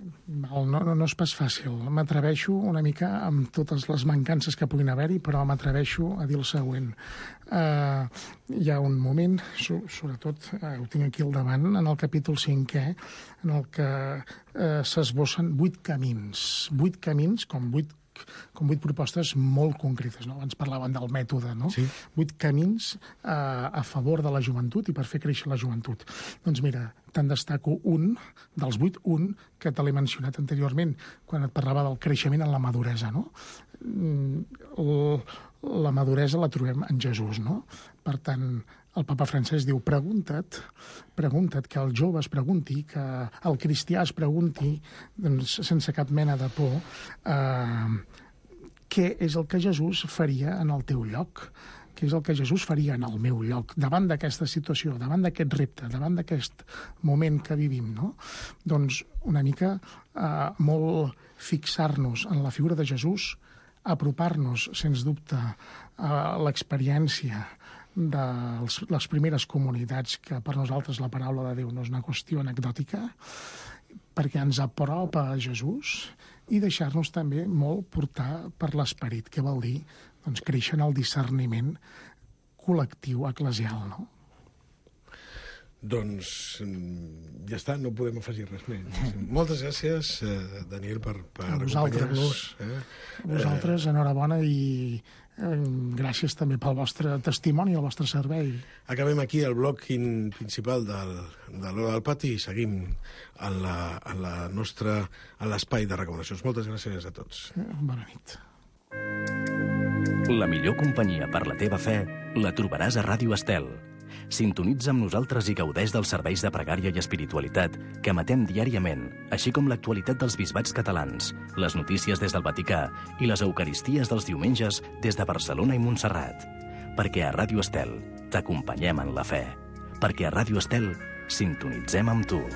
No és pas fàcil. M'atreveixo una mica amb totes les mancances que puguin haver-hi, però m'atreveixo a dir el següent. Hi ha un moment, sobretot ho tinc aquí al davant, en el capítol 5è, en el que s'esbossen 8 camins. 8 camins, com 8 propostes molt concretes, no? Abans parlaven del mètode, no? Sí. 8 camins a favor de la joventut i per fer créixer la joventut. Doncs mira, te'n destaco un dels 8, un que te l'he mencionat anteriorment, quan et parlava del creixement en la maduresa, no? La maduresa la trobem en Jesús, no? Per tant, el papa Francesc diu, pregunta't, que el jove es pregunti, que el cristià es pregunti, doncs, sense cap mena de por, què és el que Jesús faria en el teu lloc? Què és el que Jesús faria en el meu lloc? Davant d'aquesta situació, davant d'aquest repte, davant d'aquest moment que vivim, no? Doncs una mica molt fixar-nos en la figura de Jesús, apropar-nos, sens dubte, a l'experiència de les primeres comunitats, que per nosaltres la paraula de Déu no és una qüestió anecdòtica, perquè ens apropa a Jesús, i deixar-nos també molt portar per l'esperit, que vol dir doncs, créixer en el discerniment col·lectiu eclesial, no? Doncs ja està, no podem afegir res més. Moltes gràcies, Daniel, per acompanyar-nos. A vosaltres, enhorabona, i gràcies també pel vostre testimoni i el vostre servei. Acabem aquí el bloc principal de l'Hora del Pati i seguim en l'espai de recomanacions. Moltes gràcies a tots. Bona nit. La millor companyia per la teva fe la trobaràs a Ràdio Estel. Sintonitza amb nosaltres i gaudeix dels serveis de pregària i espiritualitat que emetem diàriament, així com l'actualitat dels bisbats catalans, les notícies des del Vaticà i les eucaristies dels diumenges des de Barcelona i Montserrat. Perquè a Ràdio Estel t'acompanyem en la fe. Perquè a Ràdio Estel sintonitzem amb tu.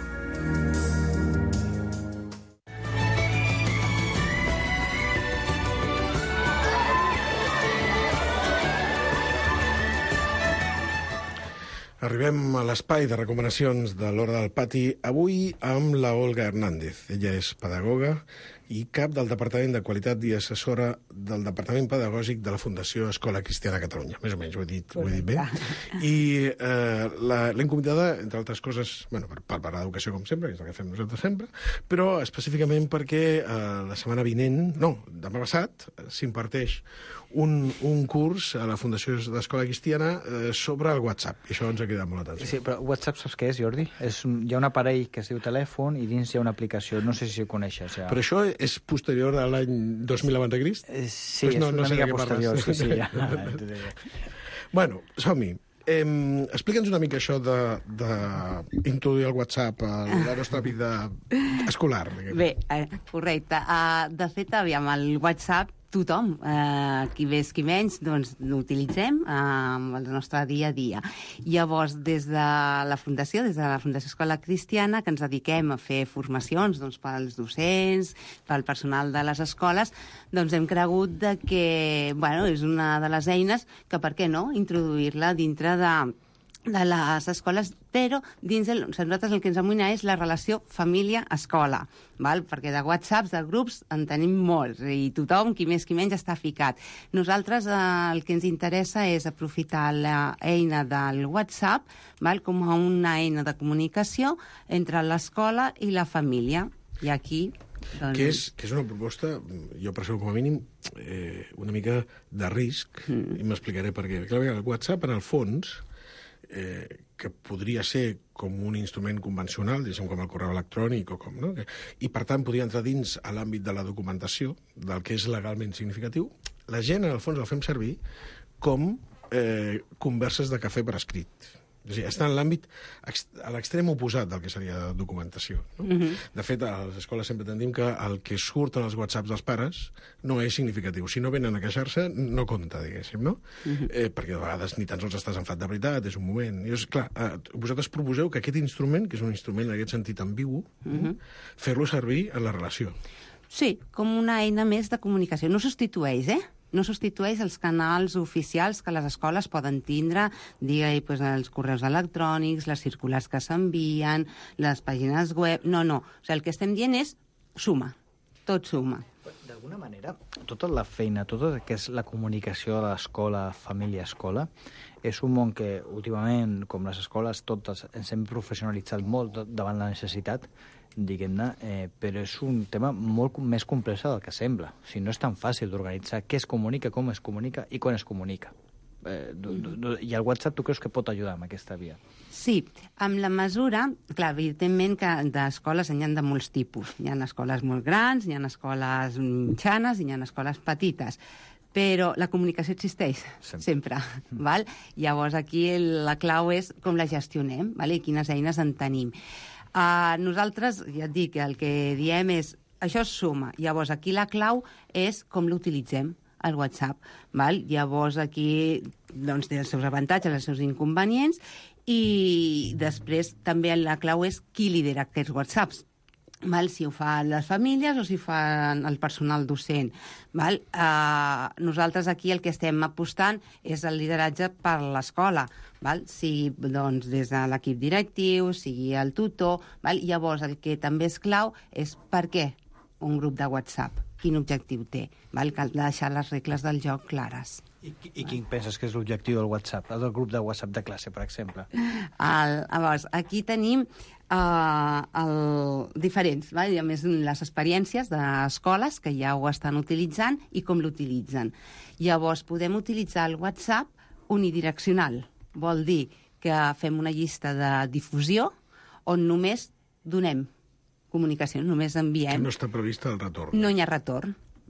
Arribem a l'espai de recomanacions de l'Hora del Pati, avui amb la Olga Hernández. Ella és pedagoga i cap del Departament de Qualitat i assessora del Departament Pedagògic de la Fundació Escola Cristiana Catalunya. Més o menys, ho he dit bé. I l'hem convidada, entre altres coses, per parlar d'educació, com sempre, que és el que fem nosaltres sempre, però específicament perquè la setmana vinent, demà passat, s'imparteix un curs a la Fundació d'Escola Cristiana sobre el WhatsApp, i això ens ha cridat molt l'atenció. Sí, però WhatsApp saps què és, Jordi? Hi ha un aparell que es diu telèfon i dins hi ha una aplicació, no sé si ho coneixes. Ja. Però això és posterior a l'any 2000 abans de Crist? Sí, és una mica posterior, sí, ja. Bueno, som-hi. Explica'ns una mica això d'introduir el WhatsApp a la nostra vida escolar. Bé, correcte. De fet, aviam, el WhatsApp tothom, qui més qui menys, doncs l'utilitzem en el nostre dia a dia. Llavors, des de la Fundació Escola Cristiana, que ens dediquem a fer formacions pels docents, pel personal de les escoles, doncs hem cregut que és una de les eines que, per què no, introduir-la dintre de les escoles, però dins nosaltres el que ens amoïna és la relació família-escola, perquè de WhatsApps, de grups, en tenim molts, i tothom, qui més qui menys, està ficat. Nosaltres el que ens interessa és aprofitar l'eina del WhatsApp com a una eina de comunicació entre l'escola i la família. I aquí... Que és una proposta, jo percebo com a mínim, una mica de risc, i m'explicaré per què. El WhatsApp, en el fons, que podria ser com un instrument convencional, com el correu electrònic, i per tant podria entrar dins a l'àmbit de la documentació, del que és legalment significatiu. La gent, en el fons, el fem servir com converses de cafè per escrit. És a dir, està en l'àmbit a l'extrem oposat del que seria documentació. De fet, a les escoles sempre tendim que el que surt en els WhatsApps dels pares no és significatiu. Si no venen a queixar-se, no compta, diguéssim, no? Perquè de vegades ni tan sols estàs enfat de veritat, és un moment. I clar, vosaltres proposeu que aquest instrument, que és un instrument en aquest sentit ambigu, fer-lo servir en la relació. Sí, com una eina més de comunicació. No substitueix, no substitueix els canals oficials que les escoles poden tindre, digue-hi els correus electrònics, les circulars que s'envien, les pàgines web... No. O sigui, el que estem dient és suma, tot suma. D'alguna manera, tota la feina, tot el que és la comunicació de l'escola, família-escola, és un món que últimament, com les escoles totes, ens hem professionalitzat molt davant la necessitat, diguem-ne, però és un tema molt més complex del que sembla. O sigui, no és tan fàcil d'organitzar què es comunica, com es comunica i quan es comunica. I el WhatsApp tu creus que pot ajudar amb aquesta via? Sí, amb la mesura... Clar, evidentment que d'escoles n'hi ha de molts tipus. Hi ha escoles molt grans, hi ha escoles mitjanes i hi ha escoles petites. Però la comunicació existeix, sempre. Val? Llavors, aquí la clau és com la gestionem, i quines eines en tenim. Nosaltres, ja et dic, el que diem és això es suma. Llavors, aquí la clau és com l'utilitzem, el WhatsApp. Llavors, aquí té els seus avantatges, els seus inconvenients, i després també la clau és qui lidera aquests WhatsApps. Si ho fan les famílies o si fan el personal docent. Nosaltres aquí el que estem apostant és el lideratge per l'escola, sigui des de l'equip directiu, sigui el tutor. Llavors el que també és clau és per què un grup de WhatsApp, quin objectiu té. Cal deixar les regles del joc clares. I quin penses que és l'objectiu del WhatsApp, el del grup de WhatsApp de classe, per exemple? Llavors, aquí tenim diferents, i a més les experiències d'escoles que ja ho estan utilitzant i com l'utilitzen. Llavors, podem utilitzar el WhatsApp unidireccional. Vol dir que fem una llista de difusió on només donem comunicació, només enviem. Que no està prevista el retorn. No hi ha retorn.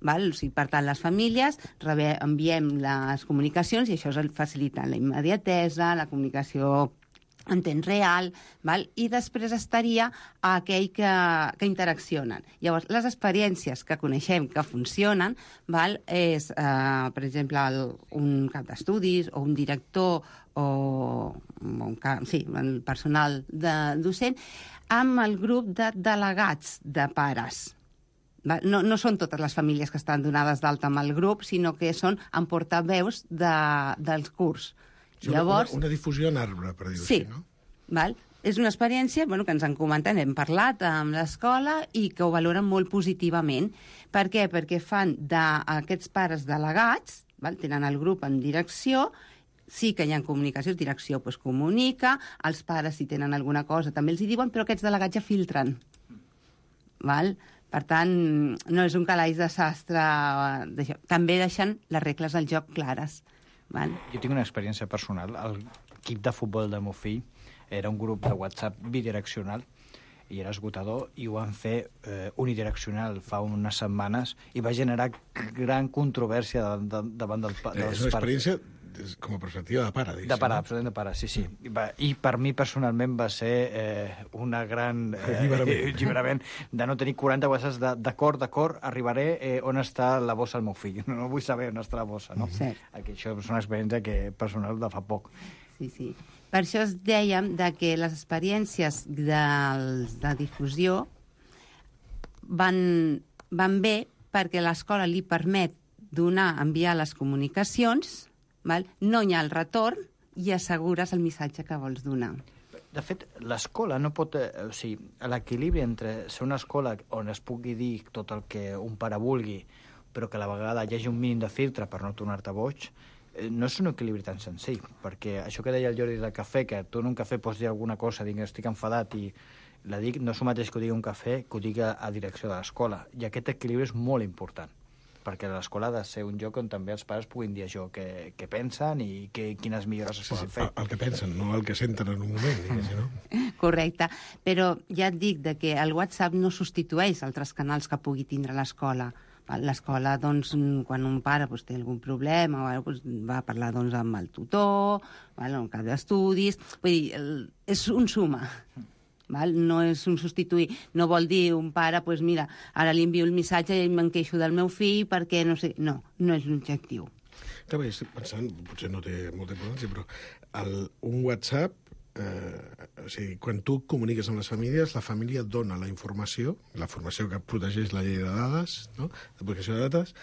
val? O sigui, per tant, les famílies enviem les comunicacions i això facilita la immediatesa, la comunicació en temps real, val? I després estaria aquell que interaccionen. Llavors, les experiències que coneixem que funcionen, val? És, per exemple, un cap d'estudis o un director o el personal docent amb el grup de delegats de pares. No són totes les famílies que estan donades d'alta amb el grup, sinó que són en portaveus del curs. Llavors, una difusió en arbre, per dir-ho així, no? Val? És una experiència que ens han comentat, hem parlat amb l'escola i que ho valoren molt positivament. Per què? Perquè fan d'aquests pares delegats, val? Tenen el grup en direcció, sí que hi ha comunicació, direcció comunica, els pares si tenen alguna cosa també els hi diuen, però aquests delegats ja filtren. Val? Per tant, no és un calaix de sastre. També deixen les regles del joc clares. Val? Jo tinc una experiència personal. L'equip de futbol del meu fill era un grup de WhatsApp bidireccional i era esgotador, i ho van fer unidireccional fa unes setmanes i va generar gran controvèrsia davant dels pares. És una experiència com a perspectiva de pare, de pare, absolutament de pare, sí. I per mi personalment va ser una gran alliberament de no tenir 40 whatsapps d'acord, arribaré on està la bossa del meu fill. No vull saber on està la bossa, no? Sí. Això és una experiència personal de fa poc. Sí. Per això es dèiem que les experiències de difusió van bé perquè l'escola li permet enviar les comunicacions, val? No hi ha el retorn i assegures el missatge que vols donar. De fet, l'escola no pot... O sigui, l'equilibri entre ser una escola on es pugui dir tot el que un pare vulgui, però que a la vegada hi hagi un mínim de filtre per no tornar-te boig, no és un equilibri tan senzill, perquè això que deia el Jordi del cafè, que tu en un cafè pots dir alguna cosa, digues, estic enfadat i la dic, no és el mateix que ho digui un cafè que ho digui a direcció de l'escola. I aquest equilibri és molt important, perquè l'escola ha de ser un lloc on també els pares puguin dir això que pensen i quines millores es poden fer. El que pensen, no el que senten en un moment, diguéssim, no? Correcte, però ja et dic que el WhatsApp no substitueix altres canals que pugui tindre l'escola. L'escola, doncs, quan un pare té algun problema, va parlar amb el tutor, un cap d'estudis... Vull dir, és un suma, no és un substituir. No vol dir un pare, mira, ara li envio el missatge i me'n queixo del meu fill perquè no sé... No és l'objectiu. Clar, estic pensant, potser no té molta importància, però un WhatsApp, o sigui, quan tu comuniques amb les famílies, la família dona la informació que protegeix la llei de dades, no? De protecció de dades,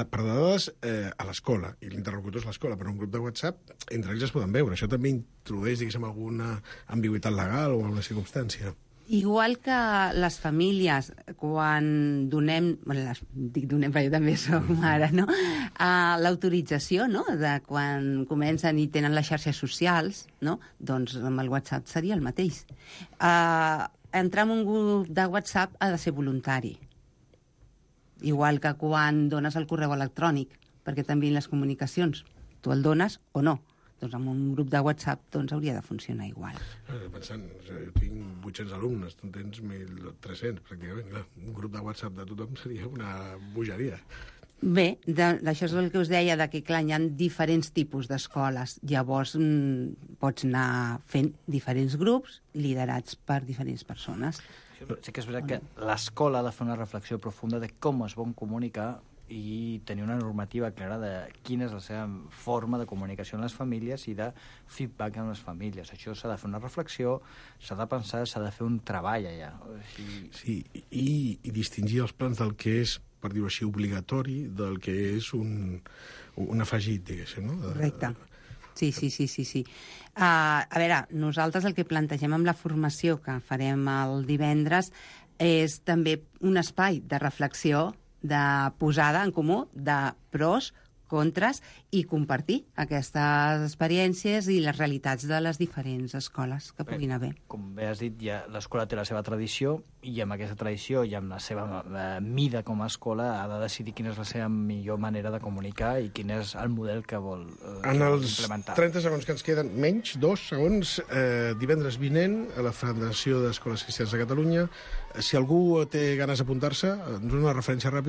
a l'escola, i l'interlocutor és l'escola, però un grup de WhatsApp, entre ells es poden veure. Això també introdueix, diguéssim, alguna ambigüitat legal o alguna circumstància. Igual que les famílies, quan donem, dic donem perquè jo també soc mare, no? L'autorització, no?, de quan comencen i tenen les xarxes socials, no?, doncs amb el WhatsApp seria el mateix. Entrar en un grup de WhatsApp ha de ser voluntari. Igual que quan dones el correu electrònic, perquè també les comunicacions, tu el dones o no. Doncs amb un grup de WhatsApp hauria de funcionar igual. Pensant, jo tinc 800 alumnes, tu en tens 1.300, pràcticament. Un grup de WhatsApp de tothom seria una bogeria. Bé, això és el que us deia, que clar, hi ha diferents tipus d'escoles. Llavors pots anar fent diferents grups liderats per diferents persones. Sí que és veritat que l'escola ha de fer una reflexió profunda de com es vol comunicar i tenir una normativa clara de quina és la seva forma de comunicació amb les famílies i de feedback amb les famílies. Això s'ha de fer una reflexió, s'ha de pensar, s'ha de fer un treball allà. Sí, i distingir els plans del que és, per dir-ho així, obligatori, del que és un afegit, diguéssim, no? Correcte. Sí. A veure, nosaltres el que plantegem amb la formació que farem el divendres és també un espai de reflexió, de posada en comú de pros, contres i compartir aquestes experiències i les realitats de les diferents escoles que puguin haver. Com bé has dit, ja l'escola té la seva tradició i amb aquesta tradició i amb la seva mida com a escola ha de decidir quina és la seva millor manera de comunicar i quin és el model que vol implementar. En els 30 segons que ens queden, menys, 2 segons, divendres vinent a la Federació d'Escoles Cristianes de Catalunya. Si algú té ganes d'apuntar-se, una referència ràpida.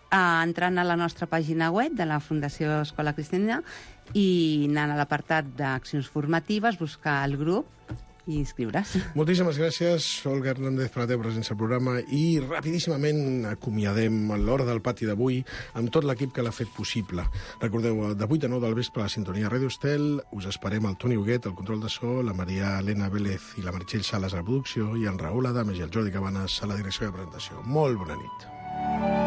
entrant a la nostra pàgina web de la Fundació Escola Cristiana i anant a l'apartat d'accions formatives, buscar el grup i inscriure's. Moltíssimes gràcies, Olga Hernández, per la teva presència al programa i rapidíssimament acomiadem l'Hora del Pati d'avui amb tot l'equip que l'ha fet possible. Recordeu, de 8 a 9 del vespre a la sintonia Radio Estel us esperem el Toni Huguet, el control de so, la Maria Elena Vélez i la Meritxell Sales a la producció i en Raül Adames i el Jordi Cabanes a la direcció de presentació. Molt bona nit.